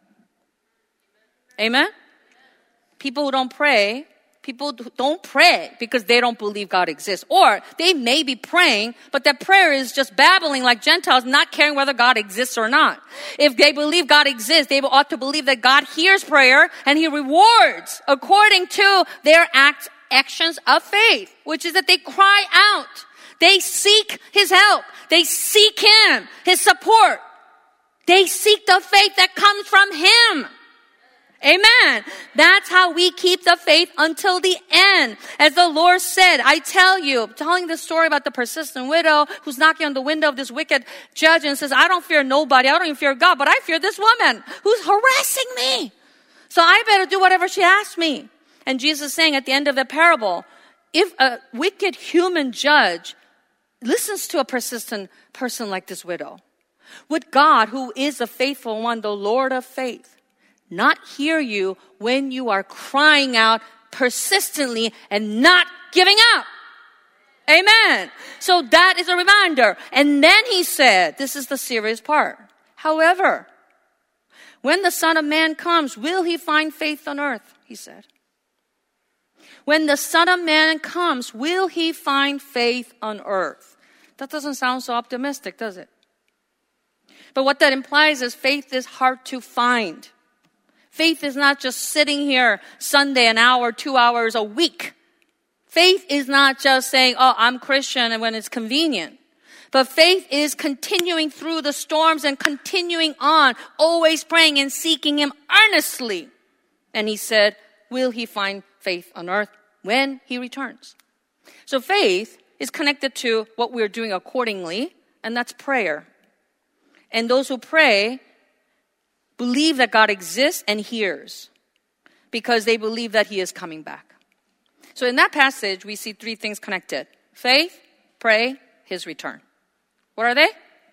Amen? People who don't pray, people don't pray because they don't believe God exists. Or they may be praying, but their prayer is just babbling like Gentiles, not caring whether God exists or not. If they believe God exists, they ought to believe that God hears prayer and he rewards according to their actions of faith, which is that they cry out. They seek his help. They seek him, his support. They seek the faith that comes from him. Amen. That's how we keep the faith until the end. As the Lord said, I tell you, telling the story about the persistent widow who's knocking on the window of this wicked judge and says, I don't fear nobody. I don't even fear God, but I fear this woman who's harassing me. So I better do whatever she asks me. And Jesus is saying at the end of the parable, if a wicked human judge listens to a persistent person like this widow, would God, who is the faithful one, the Lord of faith, not hear you when you are crying out persistently and not giving up? Amen. So that is a reminder. And then he said, this is the serious part. However, when the Son of Man comes, will he find faith on earth? He said. When the Son of Man comes, will he find faith on earth? That doesn't sound so optimistic, does it? But what that implies is faith is hard to find. Faith is not just sitting here Sunday, an hour, 2 hours a week. Faith is not just saying, oh, I'm Christian and when it's convenient. But faith is continuing through the storms and continuing on, always praying and seeking him earnestly. And he said, will he find faith on earth when he returns? So faith is connected to what we're doing accordingly, and that's prayer. And those who pray believe that God exists and hears because they believe that he is coming back. So in that passage, we see three things connected. Faith, pray, his return. What are they?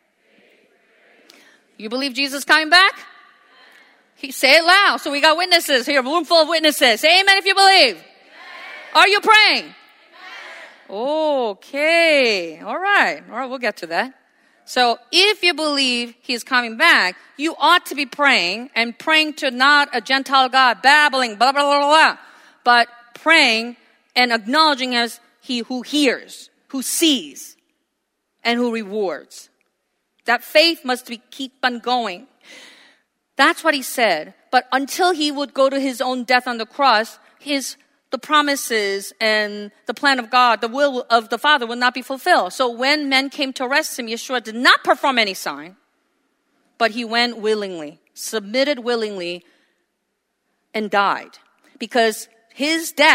You believe Jesus is coming back? Say it loud. So we got witnesses here, a room full of witnesses. Say amen if you believe. Amen. Are you praying? Amen. Okay. All right, we'll get to that. So if you believe he's coming back, you ought to be praying, and praying to not a Gentile God, babbling, blah, blah, blah, blah, blah, but praying and acknowledging as he who hears, who sees, and who rewards. That faith must keep on going. That's what he said. But until he would go to his own death on the cross, the promises and the plan of God, the will of the Father would not be fulfilled. So when men came to arrest him, Yeshua did not perform any sign, but he went willingly, submitted willingly, and died. Because his death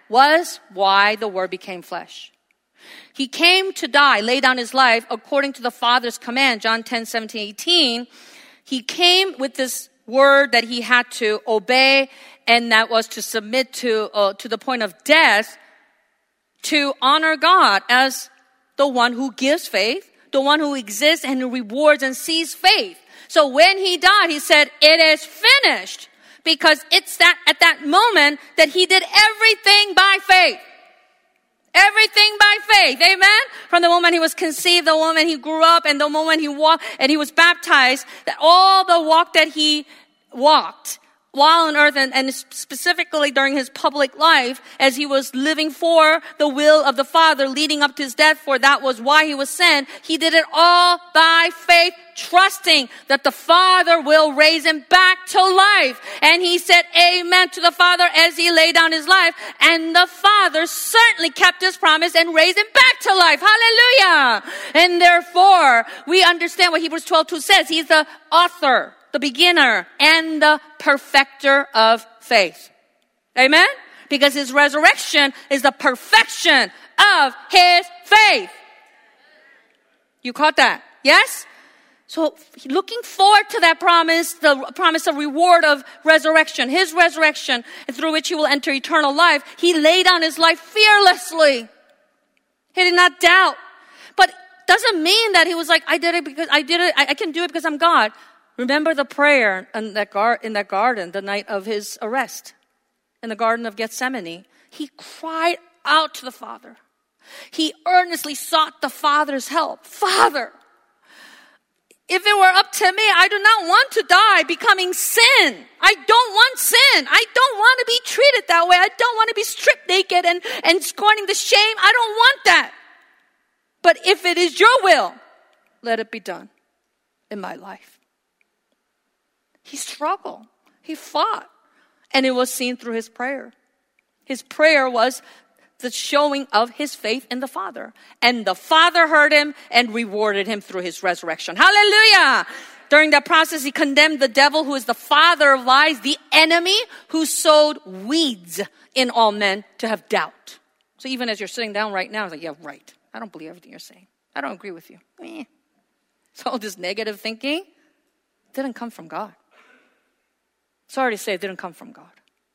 was why the Word became flesh. He came to die, lay down his life according to the Father's command, John 10:17-18. He came with this word that he had to obey, and that was to submit to the point of death, to honor God as the one who gives faith, the one who exists and who rewards and sees faith. So when he died, he said, "It is finished," because it's that at that moment that he did everything by faith. Everything by faith. Amen? From the moment he was conceived, the moment he grew up, and the moment he walked and he was baptized, that all the walk that he walked while on earth, and specifically during his public life, as he was living for the will of the Father, leading up to his death, for that was why he was sent, he did it all by faith, trusting that the Father will raise him back to life. And he said amen to the Father as he laid down his life. And the Father certainly kept his promise and raised him back to life. Hallelujah! And therefore, we understand what Hebrews 12:2 says. He's the author, the beginner, and the perfecter of faith. Amen? Because his resurrection is the perfection of his faith. You caught that? Yes? So looking forward to that promise, the promise of reward of resurrection, his resurrection, through which he will enter eternal life, he laid down his life fearlessly. He did not doubt. But doesn't mean that he was like, I can do it because I'm God. Remember the prayer in that garden, the night of his arrest, in the Garden of Gethsemane. He cried out to the Father. He earnestly sought the Father's help. Father, if it were up to me, I do not want to die becoming sin. I don't want sin. I don't want to be treated that way. I don't want to be stripped naked and scorning the shame. I don't want that. But if it is your will, let it be done in my life. He struggled. He fought. And it was seen through his prayer. His prayer was the showing of his faith in the Father. And the Father heard him and rewarded him through his resurrection. Hallelujah! During that process, he condemned the devil, who is the father of lies, the enemy who sowed weeds in all men to have doubt. So even as you're sitting down right now, it's like, yeah, right. I don't believe everything you're saying. I don't agree with you. So all this negative thinking didn't come from God. Sorry to say, it didn't come from God.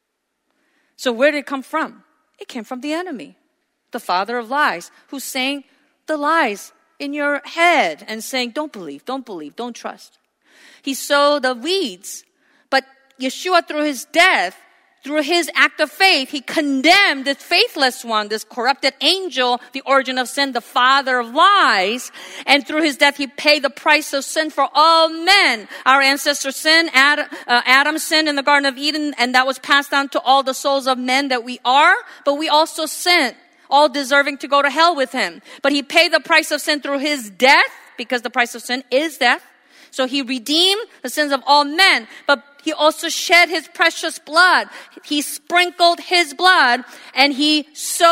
So where did it come from? It came from the enemy, the father of lies, who's saying the lies in your head and saying, don't believe, don't trust. He sowed the weeds, but Yeshua, through his death, through his act of faith, he condemned this faithless one, this corrupted angel, the origin of sin, the father of lies. And through his death, he paid the price of sin for all men. Our ancestors sinned, Adam sinned in the Garden of Eden, and that was passed down to all the souls of men that we are. But we also sinned, all deserving to go to hell with him. But he paid the price of sin through his death, because the price of sin is death. So he redeemed the sins of all men, but he also shed his precious blood. He sprinkled his blood, and he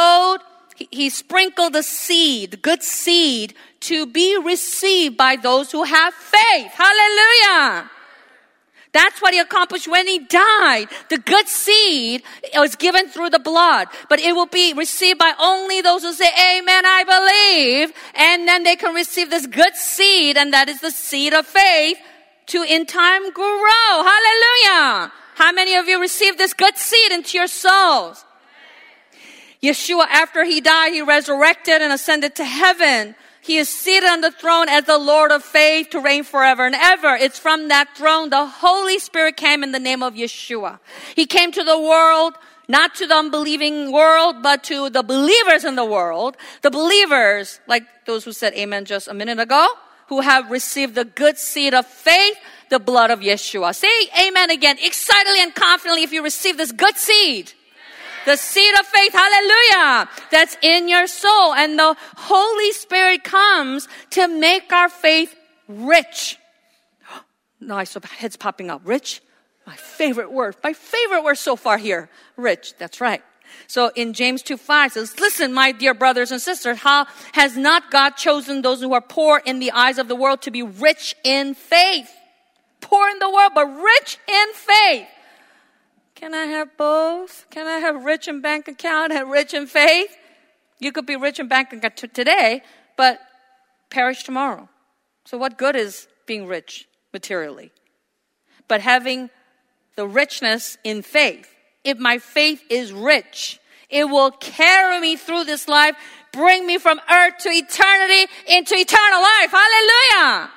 sprinkled the seed, the good seed, to be received by those who have faith. Hallelujah! That's what he accomplished when he died. The good seed was given through the blood, but it will be received by only those who say, amen, I believe. And then they can receive this good seed, and that is the seed of faith, to in time grow. Hallelujah! How many of you received this good seed into your souls? Yeshua, after he died, he resurrected and ascended to heaven. He is seated on the throne as the Lord of faith to reign forever and ever. It's from that throne the Holy Spirit came in the name of Yeshua. He came to the world, not to the unbelieving world, but to the believers in the world. The believers, like those who said amen just a minute ago, who have received the good seed of faith, the blood of Yeshua. Say amen again, excitedly and confidently, if you receive this good seed. The seed of faith, hallelujah, that's in your soul. And the Holy Spirit comes to make our faith rich. No, I saw heads popping up. Rich? My favorite word so far here. Rich, that's right. So in James 2:5 it says, listen, my dear brothers and sisters, how has not God chosen those who are poor in the eyes of the world to be rich in faith? Poor in the world, but rich in faith. Can I have both? Can I have rich in bank account and rich in faith? You could be rich in bank account today, but perish tomorrow. So what good is being rich materially? But having the richness in faith. If my faith is rich, it will carry me through this life, bring me from earth to eternity into eternal life. Hallelujah!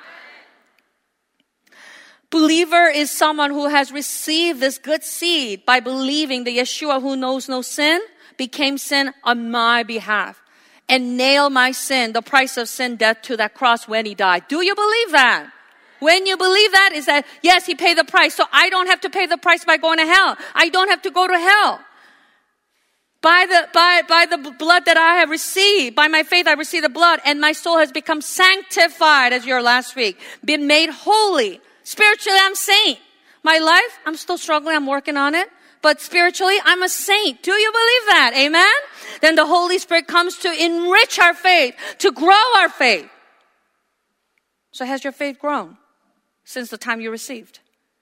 Believer is someone who has received this good seed by believing that Yeshua, who knows no sin, became sin on my behalf and nailed my sin, the price of sin, death, to that cross when he died. Do you believe that? When you believe that, is that, yes, he paid the price, so I don't have to pay the price by going to hell. I don't have to go to hell. By the blood that I have received, by my faith I received the blood, and my soul has become sanctified, as your last week, been made holy. Spiritually, I'm saint. My life, I'm still struggling, I'm working on it. But spiritually, I'm a saint. Do you believe that? Amen? Then the Holy Spirit comes to enrich our faith, to grow our faith. So has your faith grown since the time you received?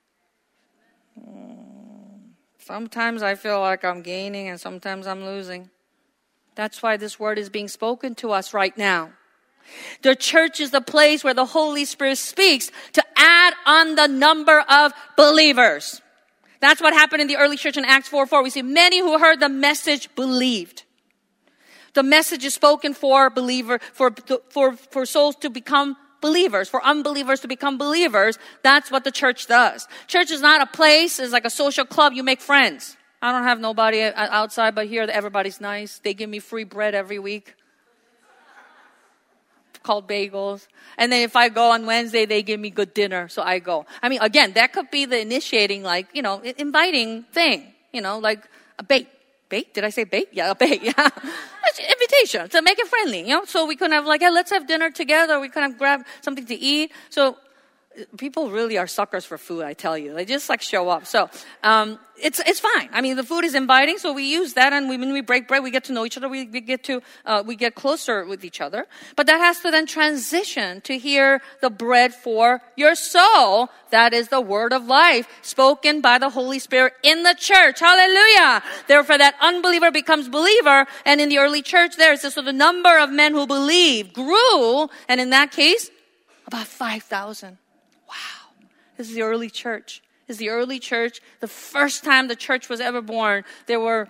Sometimes I feel like I'm gaining and sometimes I'm losing. That's why this word is being spoken to us right now. The church is the place where the Holy Spirit speaks to add on the number of believers. That's what happened in the early church in Acts 4:4. We see many who heard the message believed. The message is spoken for for souls to become believers, for unbelievers to become believers. That's what the church does. Church is not a place, it's like a social club. You make friends. I don't have nobody outside, but here everybody's nice. They give me free bread every week, called bagels. And then if I go on Wednesday, they give me good dinner, so I go. I mean, again, that could be the initiating, inviting thing, like a bait. Bait? Did I say bait? Yeah, a bait, yeah. It's an invitation to make it friendly, so we can have hey, let's have dinner together. We can have grab something to eat. So people really are suckers for food, I tell you. They just show up. So it's fine. I mean, the food is inviting, so we use that. And when we break bread, we get to know each other. We get closer with each other. But that has to then transition to hear the bread for your soul. That is the word of life spoken by the Holy Spirit in the church. Hallelujah! Therefore, that unbeliever becomes believer. And in the early church, there it says, so the number of men who believed grew, and in that case, about 5,000. Wow. This is the early church. This is the early church. The first time the church was ever born, there were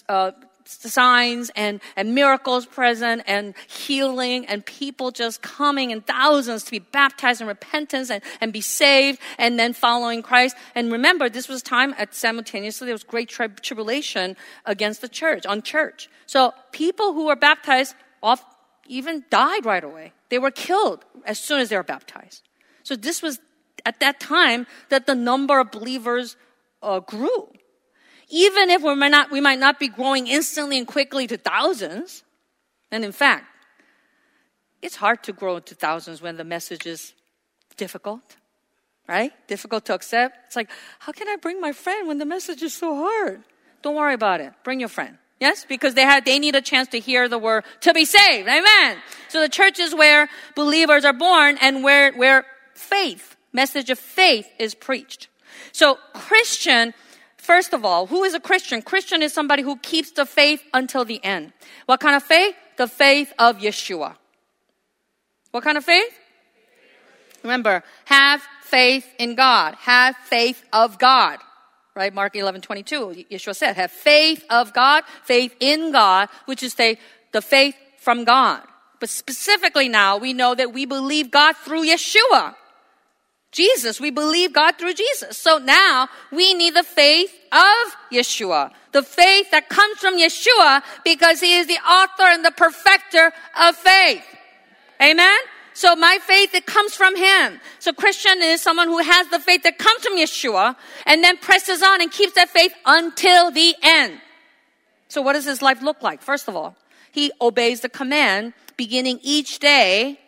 signs and miracles present and healing and people just coming in thousands to be baptized in repentance and be saved and then following Christ. And remember, this was time simultaneously there was great tribulation against the church, on church. So people who were baptized even died right away. They were killed as soon as they were baptized. So this was at that time that the number of believers grew. Even if we might not be growing instantly and quickly to thousands. And in fact, it's hard to grow to thousands when the message is difficult, right? Difficult to accept. It's like, how can I bring my friend when the message is so hard? Don't worry about it. Bring your friend. Yes, because they need a chance to hear the word to be saved. Amen. So the church is where believers are born and where message of faith is preached. So Christian, first of all, who is a Christian? Christian is somebody who keeps the faith until the end. What kind of faith? The faith of Yeshua. What kind of faith? Remember, have faith in God. Have faith of God. Right? Mark 11:22. Yeshua said, have faith of God, faith in God, which is the faith from God. But specifically now, we know that we believe God through Yeshua. Jesus, we believe God through Jesus. So now, we need the faith of Yeshua. The faith that comes from Yeshua because He is the author and the perfecter of faith. Amen? So my faith, it comes from Him. So Christian is someone who has the faith that comes from Yeshua and then presses on and keeps that faith until the end. So what does his life look like? First of all, he obeys the command beginning each day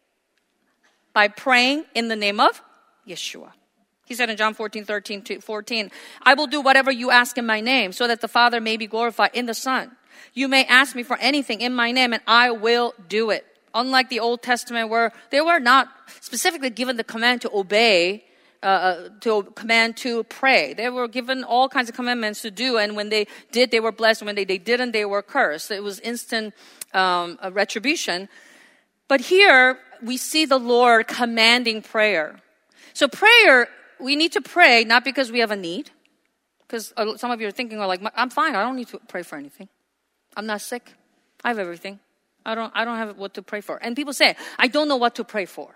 by praying in the name of Yeshua. He said in John 14:13-14, I will do whatever you ask in my name so that the Father may be glorified in the Son. You may ask me for anything in my name and I will do it. Unlike the Old Testament where they were not specifically given the command to obey to command to pray. They were given all kinds of commandments to do, and when they did, they were blessed. When they didn't, they were cursed. It was instant retribution. But here, we see the Lord commanding prayer. So prayer, we need to pray not because we have a need, because some of you are thinking, like, I'm fine. I don't need to pray for anything. I'm not sick. I have everything. I don't have what to pray for. And people say, I don't know what to pray for.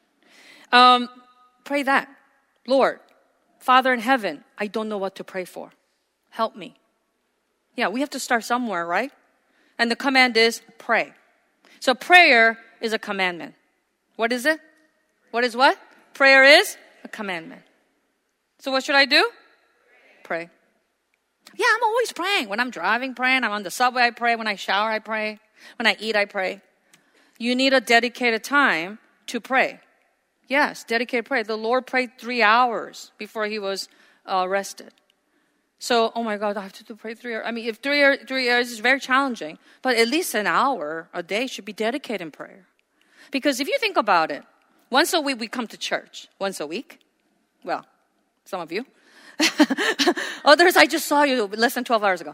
Pray that. Lord, Father in heaven, I don't know what to pray for. Help me. Yeah, we have to start somewhere, right? And the command is pray. So prayer is a commandment. What is it? What is what? Prayer is a commandment. So what should I do? Pray. Yeah, I'm always praying. When I'm driving, praying. I'm on the subway, I pray. When I shower, I pray. When I eat, I pray. You need a dedicated time to pray. Yes, dedicated prayer. The Lord prayed 3 hours before he was arrested. So, oh my God, I have to pray 3 hours. I mean, if 3 hours is very challenging, but at least an hour a day should be dedicated in prayer. Because if you think about it, once a week we come to church. Once a week? Well, some of you. Others, I just saw you less than 12 hours ago.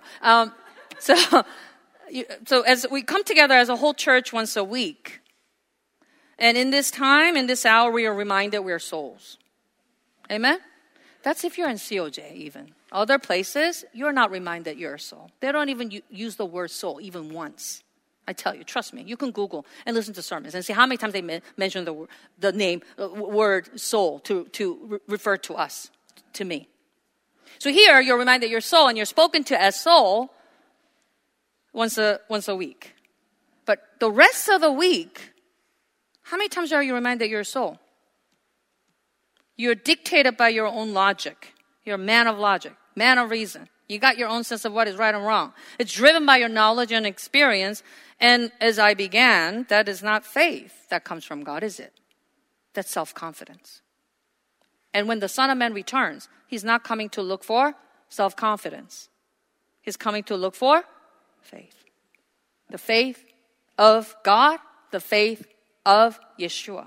So as we come together as a whole church once a week, and in this time, in this hour, we are reminded we are souls. Amen? That's if you're in COJ even. Other places, you're not reminded you're a soul. They don't even use the word soul even once. I tell you, trust me. You can Google and listen to sermons and see how many times they mention the name, word soul to refer to us, to me. So here, you're reminded you're soul, and you're spoken to as soul once a week. But the rest of the week, how many times are you reminded you're a soul? You're dictated by your own logic. You're a man of logic, man of reason. You got your own sense of what is right and wrong. It's driven by your knowledge and experience. And as I began, that is not faith that comes from God, is it? That's self-confidence. And when the Son of Man returns, he's not coming to look for self-confidence. He's coming to look for faith. The faith of God, the faith of Yeshua.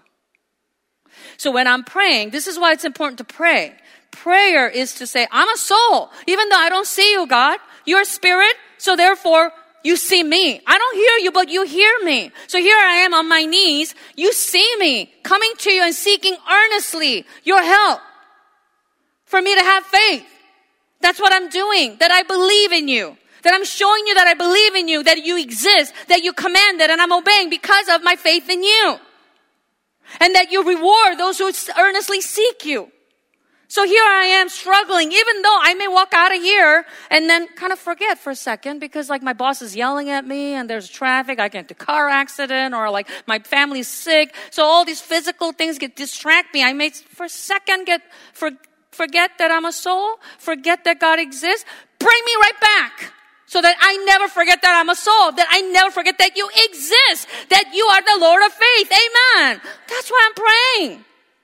So when I'm praying, this is why it's important to pray. Prayer is to say, I'm a soul. Even though I don't see you, God, you're a spirit, so therefore you see me. I don't hear you, but you hear me. So here I am on my knees. You see me, coming to you and seeking earnestly your help for me to have faith. That's what I'm doing, that I believe in you. That I'm showing you that I believe in you, that you exist, that you commanded, and I'm obeying because of my faith in you. And that you reward those who earnestly seek you. So here I am struggling, even though I may walk out of here and then kind of forget for a second because like my boss is yelling at me and there's traffic, I get into a car accident or like my family's sick. So all these physical things distract me. I may for a second forget that I'm a soul, forget that God exists. Bring me right back. So that I never forget that I'm a soul, that I never forget that you exist, that you are the Lord of faith. Amen. That's why I'm praying.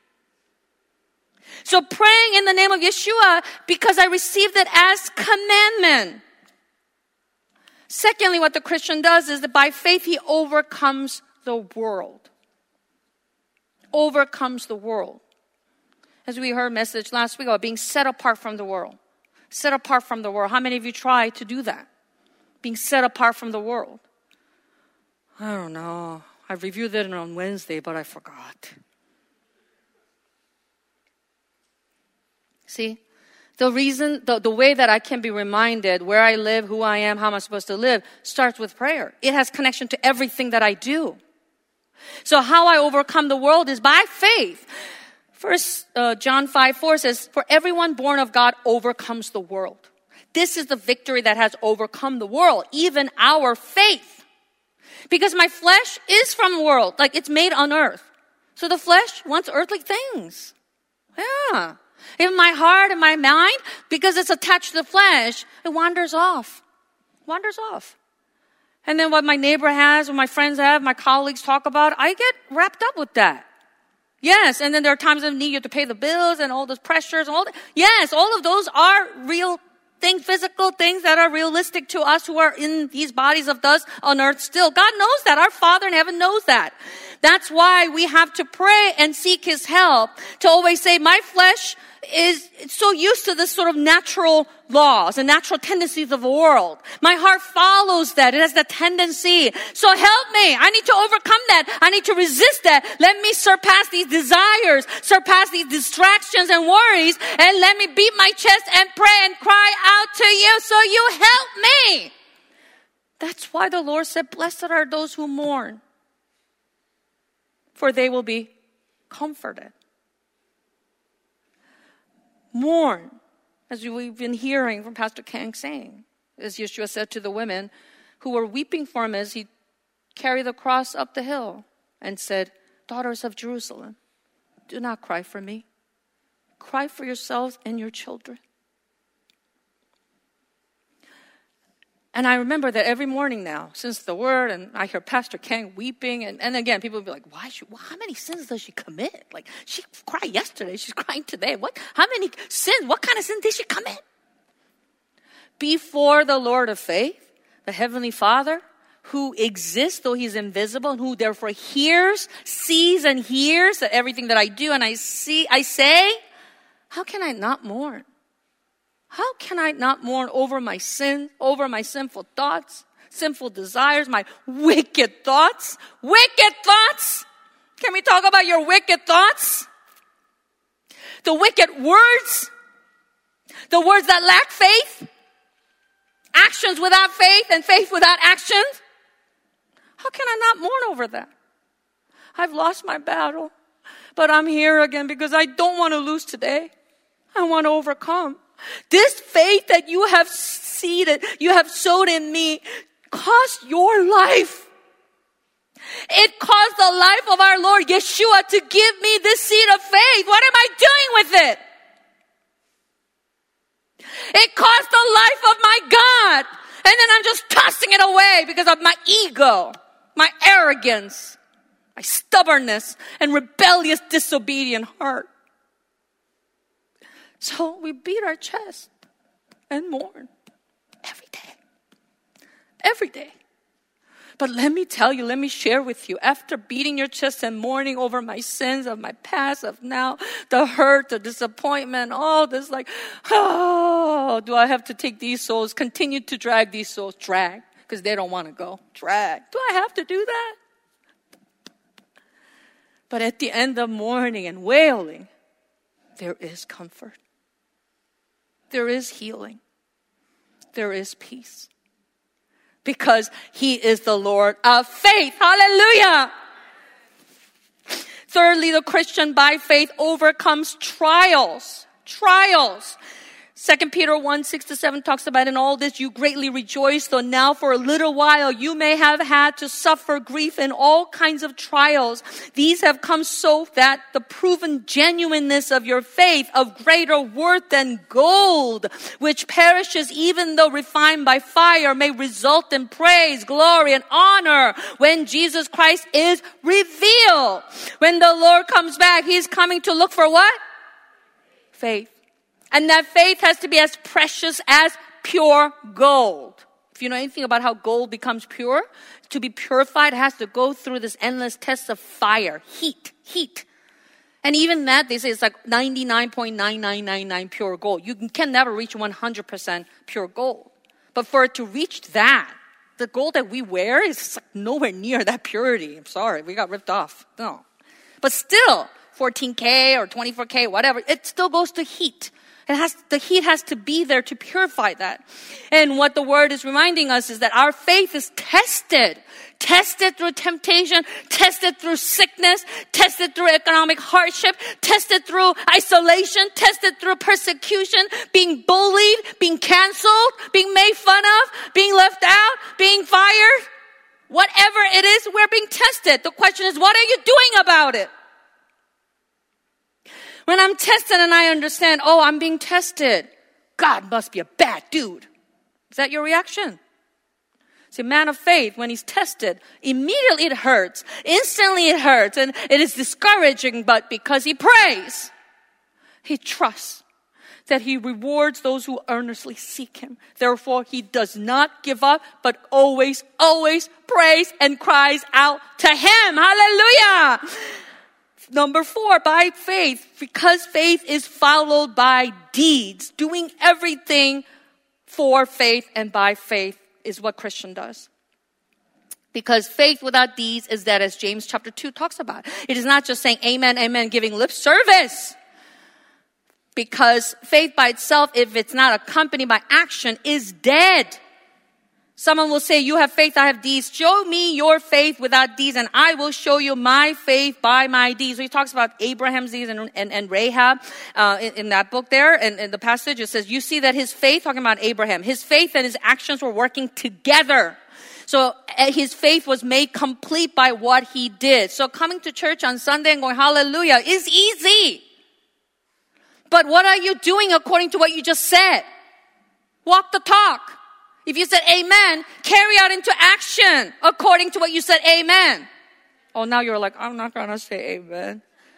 So praying in the name of Yeshua because I received it as commandment. Secondly, what the Christian does is that by faith he overcomes the world. Overcomes the world. As we heard a message last week about being set apart from the world. Set apart from the world. How many of you try to do that? Being set apart from the world. I don't know. I reviewed it on Wednesday, but I forgot. See? The reason, the way that I can be reminded where I live, who I am, how am I supposed to live, starts with prayer. It has connection to everything that I do. So how I overcome the world is by faith. First, John 5:4 says, for everyone born of God overcomes the world. This is the victory that has overcome the world, even our faith. Because my flesh is from the world, like it's made on earth. So the flesh wants earthly things. Yeah. Even my heart and my mind, because it's attached to the flesh, it wanders off. Wanders off. And then what my neighbor has, what my friends have, my colleagues talk about, I get wrapped up with that. Yes, and then there are times of need you have to pay the bills and all those pressures and all that. Yes, all of those are real things, physical things that are realistic to us who are in these bodies of dust on earth still. God knows that. Our Father in heaven knows that. That's why we have to pray and seek His help. To always say, my flesh is so used to this sort of natural laws and natural tendencies of the world. My heart follows that. It has that tendency. So help me. I need to overcome that. I need to resist that. Let me surpass these desires, surpass these distractions and worries, and let me beat my chest and pray and cry out to you so you help me. That's why the Lord said, blessed are those who mourn, for they will be comforted. Mourn, as we've been hearing from Pastor Kang saying, as Yeshua said to the women who were weeping for him as he carried the cross up the hill and said, daughters of Jerusalem, do not cry for me. Cry for yourselves and your children. And I remember that every morning now, since the word, and I hear Pastor Kang weeping, and again, people will be like, how many sins does she commit? Like, she cried yesterday, she's crying today. How many sins, what kind of sin did she commit? Before the Lord of faith, the Heavenly Father, who exists though He's invisible, and who therefore sees and hears that everything that I do and I say, how can I not mourn? How can I not mourn over my sin, over my sinful thoughts, sinful desires, my wicked thoughts? Wicked thoughts? Can we talk about your wicked thoughts? The wicked words? The words that lack faith? Actions without faith and faith without actions? How can I not mourn over that? I've lost my battle, but I'm here again because I don't want to lose today. I want to overcome. This faith that you have seeded, you have sowed in me, cost your life. It cost the life of our Lord Yeshua to give me this seed of faith. What am I doing with it? It cost the life of my God. And then I'm just tossing it away because of my ego, my arrogance, my stubbornness, and rebellious, disobedient heart. So we beat our chest and mourn every day. Every day. But let me tell you, let me share with you, after beating your chest and mourning over my sins of my past, of now, the hurt, the disappointment, all this do I have to take these souls, continue to drag these souls, because they don't want to go, drag. Do I have to do that? But at the end of mourning and wailing, there is comfort. There is healing. There is peace. Because He is the Lord of faith. Hallelujah! Thirdly, the Christian by faith overcomes trials. Trials. 2 Peter 1:6-7 talks about, in all this you greatly rejoice, though now for a little while you may have had to suffer grief in all kinds of trials. These have come so that the proven genuineness of your faith, of greater worth than gold, which perishes even though refined by fire, may result in praise, glory, and honor when Jesus Christ is revealed. When the Lord comes back, He's coming to look for what? Faith. And that faith has to be as precious as pure gold. If you know anything about how gold becomes pure, to be purified, it has to go through this endless test of fire, heat. And even that, they say it's like 99.9999 pure gold. You can never reach 100% pure gold. But for it to reach that, the gold that we wear is like nowhere near that purity. I'm sorry, we got ripped off. No. But still, 14K or 24K, whatever, it still goes to heat. The heat has to be there to purify that. And what the word is reminding us is that our faith is tested. Tested through temptation, tested through sickness, tested through economic hardship, tested through isolation, tested through persecution, being bullied, being canceled, being made fun of, being left out, being fired. Whatever it is, we're being tested. The question is, what are you doing about it? When I'm tested and I understand, I'm being tested, God must be a bad dude. Is that your reaction? See, a man of faith, when he's tested, immediately it hurts. Instantly it hurts. And it is discouraging, but because he prays, he trusts. that he rewards those who earnestly seek him. Therefore, he does not give up, but always, always prays and cries out to him. Hallelujah! Number 4, by faith, because faith is followed by deeds. Doing everything for faith and by faith is what Christian does. Because faith without deeds is that, as James chapter 2 talks about. It is not just saying amen, amen, giving lip service. Because faith by itself, if it's not accompanied by action, is dead. Someone will say, you have faith, I have deeds. Show me your faith without deeds, and I will show you my faith by my deeds. So he talks about Abraham's deeds and Rahab in that book there. And in the passage, it says, you see that his faith, talking about Abraham, his faith and his actions were working together. So his faith was made complete by what he did. So coming to church on Sunday and going, hallelujah, is easy. But what are you doing according to what you just said? Walk the talk. If you said amen, carry out into action according to what you said amen. Oh, now you're like, I'm not going to say amen.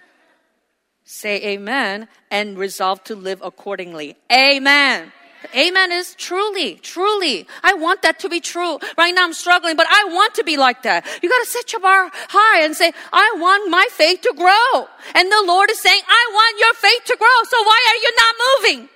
Say amen and resolve to live accordingly. Amen. Amen is truly, truly. I want that to be true. Right now I'm struggling, but I want to be like that. You got to set your bar high and say, I want my faith to grow. And the Lord is saying, I want your faith to grow. So why are you not moving?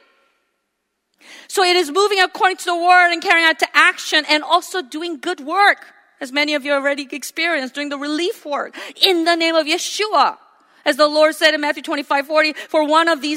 So it is moving according to the word and carrying out to action and also doing good work, as many of you already experienced, doing the relief work in the name of Yeshua. As the Lord said in Matthew 25:40, for one of the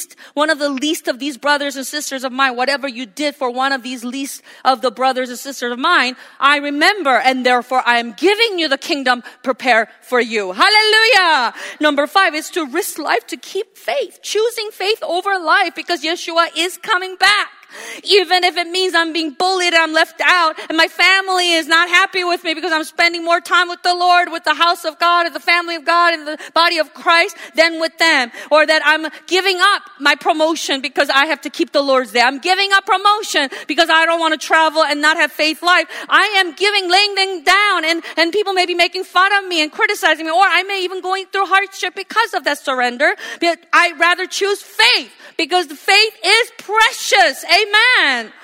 least of these brothers and sisters of mine, whatever you did for one of these least of the brothers and sisters of mine, I remember, and therefore I am giving you the kingdom prepared for you. Hallelujah! Number 5 is to risk life to keep faith, choosing faith over life because Yeshua is coming back. Even if it means I'm being bullied and I'm left out and my family is not happy with me because I'm spending more time with the Lord, with the house of God, and the family of God, and the body of Christ than with them. Or that I'm giving up my promotion because I have to keep the Lord's there. I'm giving up promotion because I don't want to travel and not have faith life. I am laying them down and people may be making fun of me and criticizing me, or I may even going through hardship because of that surrender. But I'd rather choose faith because the faith is precious. Amen.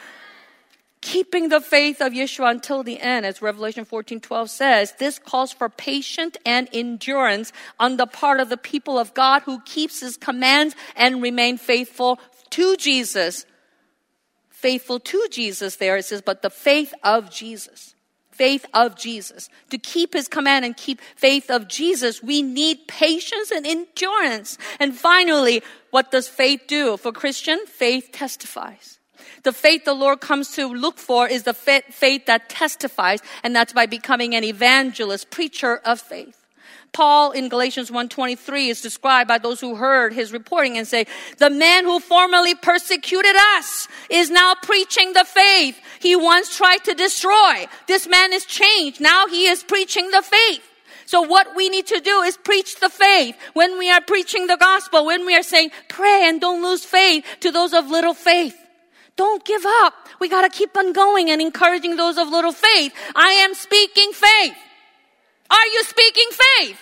Keeping the faith of Yeshua until the end, as Revelation 14:12 says, this calls for patience and endurance on the part of the people of God who keeps his commands and remain faithful to Jesus. Faithful to Jesus there, it says, but the faith of Jesus. Faith of Jesus. To keep his command and keep faith of Jesus, we need patience and endurance. And finally, what does faith do? For Christian, faith testifies. The faith the Lord comes to look for is the faith that testifies, and that's by becoming an evangelist, preacher of faith. Paul in Galatians 1:23 is described by those who heard his reporting and say, the man who formerly persecuted us is now preaching the faith he once tried to destroy. This man is changed. Now he is preaching the faith. So what we need to do is preach the faith. When we are preaching the gospel, when we are saying, pray and don't lose faith to those of little faith. Don't give up. We got to keep on going and encouraging those of little faith. I am speaking faith. Are you speaking faith?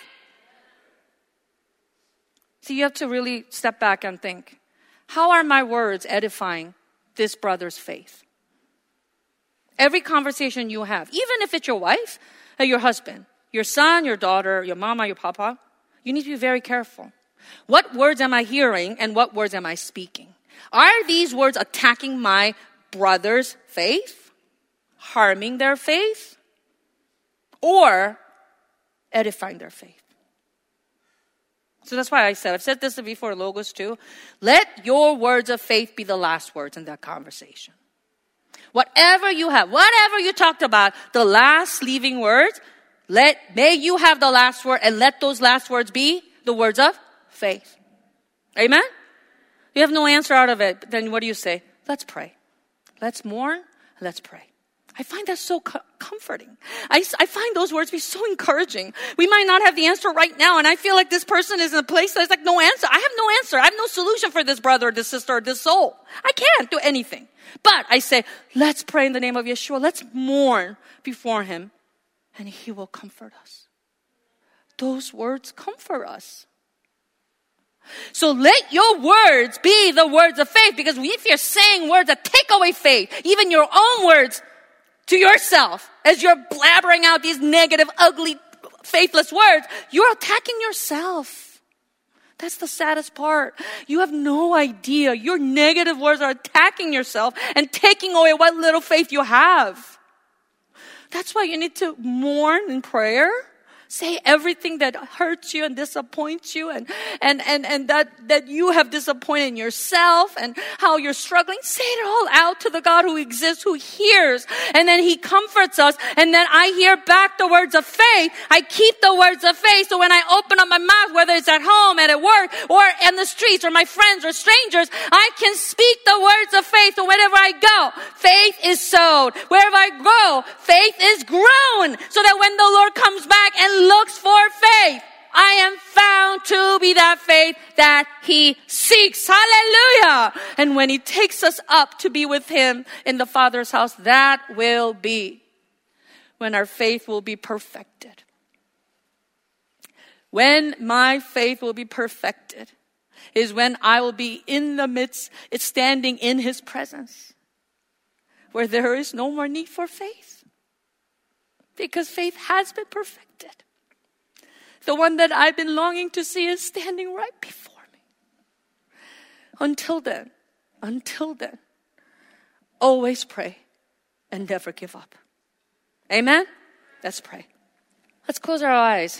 So you have to really step back and think, how are my words edifying this brother's faith? Every conversation you have, even if it's your wife or your husband, your son, your daughter, your mama, your papa, you need to be very careful. What words am I hearing and what words am I speaking? Are these words attacking my brother's faith? Harming their faith? Or edifying their faith? So that's why I've said this before, Logos too. Let your words of faith be the last words in that conversation. Whatever you have, whatever you talked about, the last leaving words, may you have the last word and let those last words be the words of faith. Amen? You have no answer out of it. But then what do you say? Let's pray. Let's mourn. Let's pray. I find that so comforting. I find those words be so encouraging. We might not have the answer right now, and I feel like this person is in a place that's like no answer. I have no answer. I have no solution for this brother or this sister or this soul. I can't do anything. But I say, let's pray in the name of Yeshua. Let's mourn before him, and he will comfort us. Those words comfort us. So let your words be the words of faith, because if you're saying words that take away faith, even your own words to yourself, as you're blabbering out these negative, ugly, faithless words, you're attacking yourself. That's the saddest part. You have no idea. Your negative words are attacking yourself and taking away what little faith you have. That's why you need to mourn in prayer. Say everything that hurts you and disappoints you and that you have disappointed yourself and how you're struggling. Say it all out to the God who exists, who hears. And then He comforts us. And then I hear back the words of faith. I keep the words of faith. So when I open up my mouth, whether it's at home, at work, or in the streets, or my friends or strangers, I can speak the words of faith. So wherever I go, faith is sowed. Wherever I go, faith is grown. So that when the Lord comes back and looks for faith, I am found to be that faith that He seeks. Hallelujah! And when He takes us up to be with Him in the Father's house, that will be when our faith will be perfected. When my faith will be perfected is when I will be in the midst, it's standing in His presence, where there is no more need for faith, because faith has been perfected. The one that I've been longing to see is standing right before me. Until then, always pray and never give up. Amen? Let's pray. Let's close our eyes.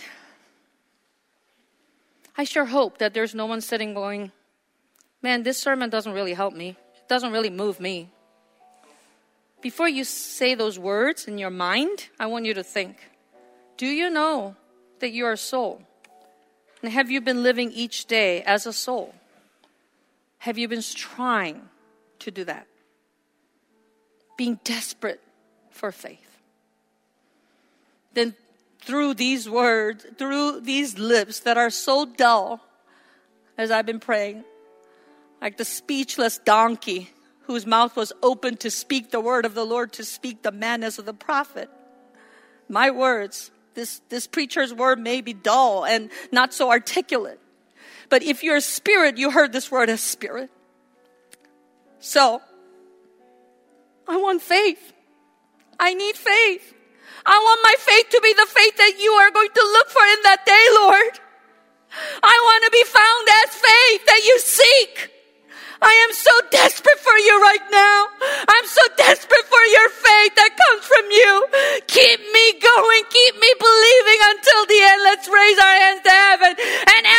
I sure hope that there's no one sitting going, man, this sermon doesn't really help me. It doesn't really move me. Before you say those words in your mind, I want you to think, do you know that you are a soul? And have you been living each day as a soul? Have you been trying to do that? Being desperate for faith. Then through these words, through these lips that are so dull, as I've been praying, like the speechless donkey whose mouth was open to speak the word of the Lord, to speak the madness of the prophet. My words, this preacher's word may be dull and not so articulate. But if you're a spirit, you heard this word as spirit. So, I want faith. I need faith. I want my faith to be the faith that you are going to look for in that day, Lord. I want to be found as faith that you seek. I am so desperate for you right now. I'm so desperate for your faith that comes from you. Keep me going. Keep me believing until the end. Let's raise our hands to heaven and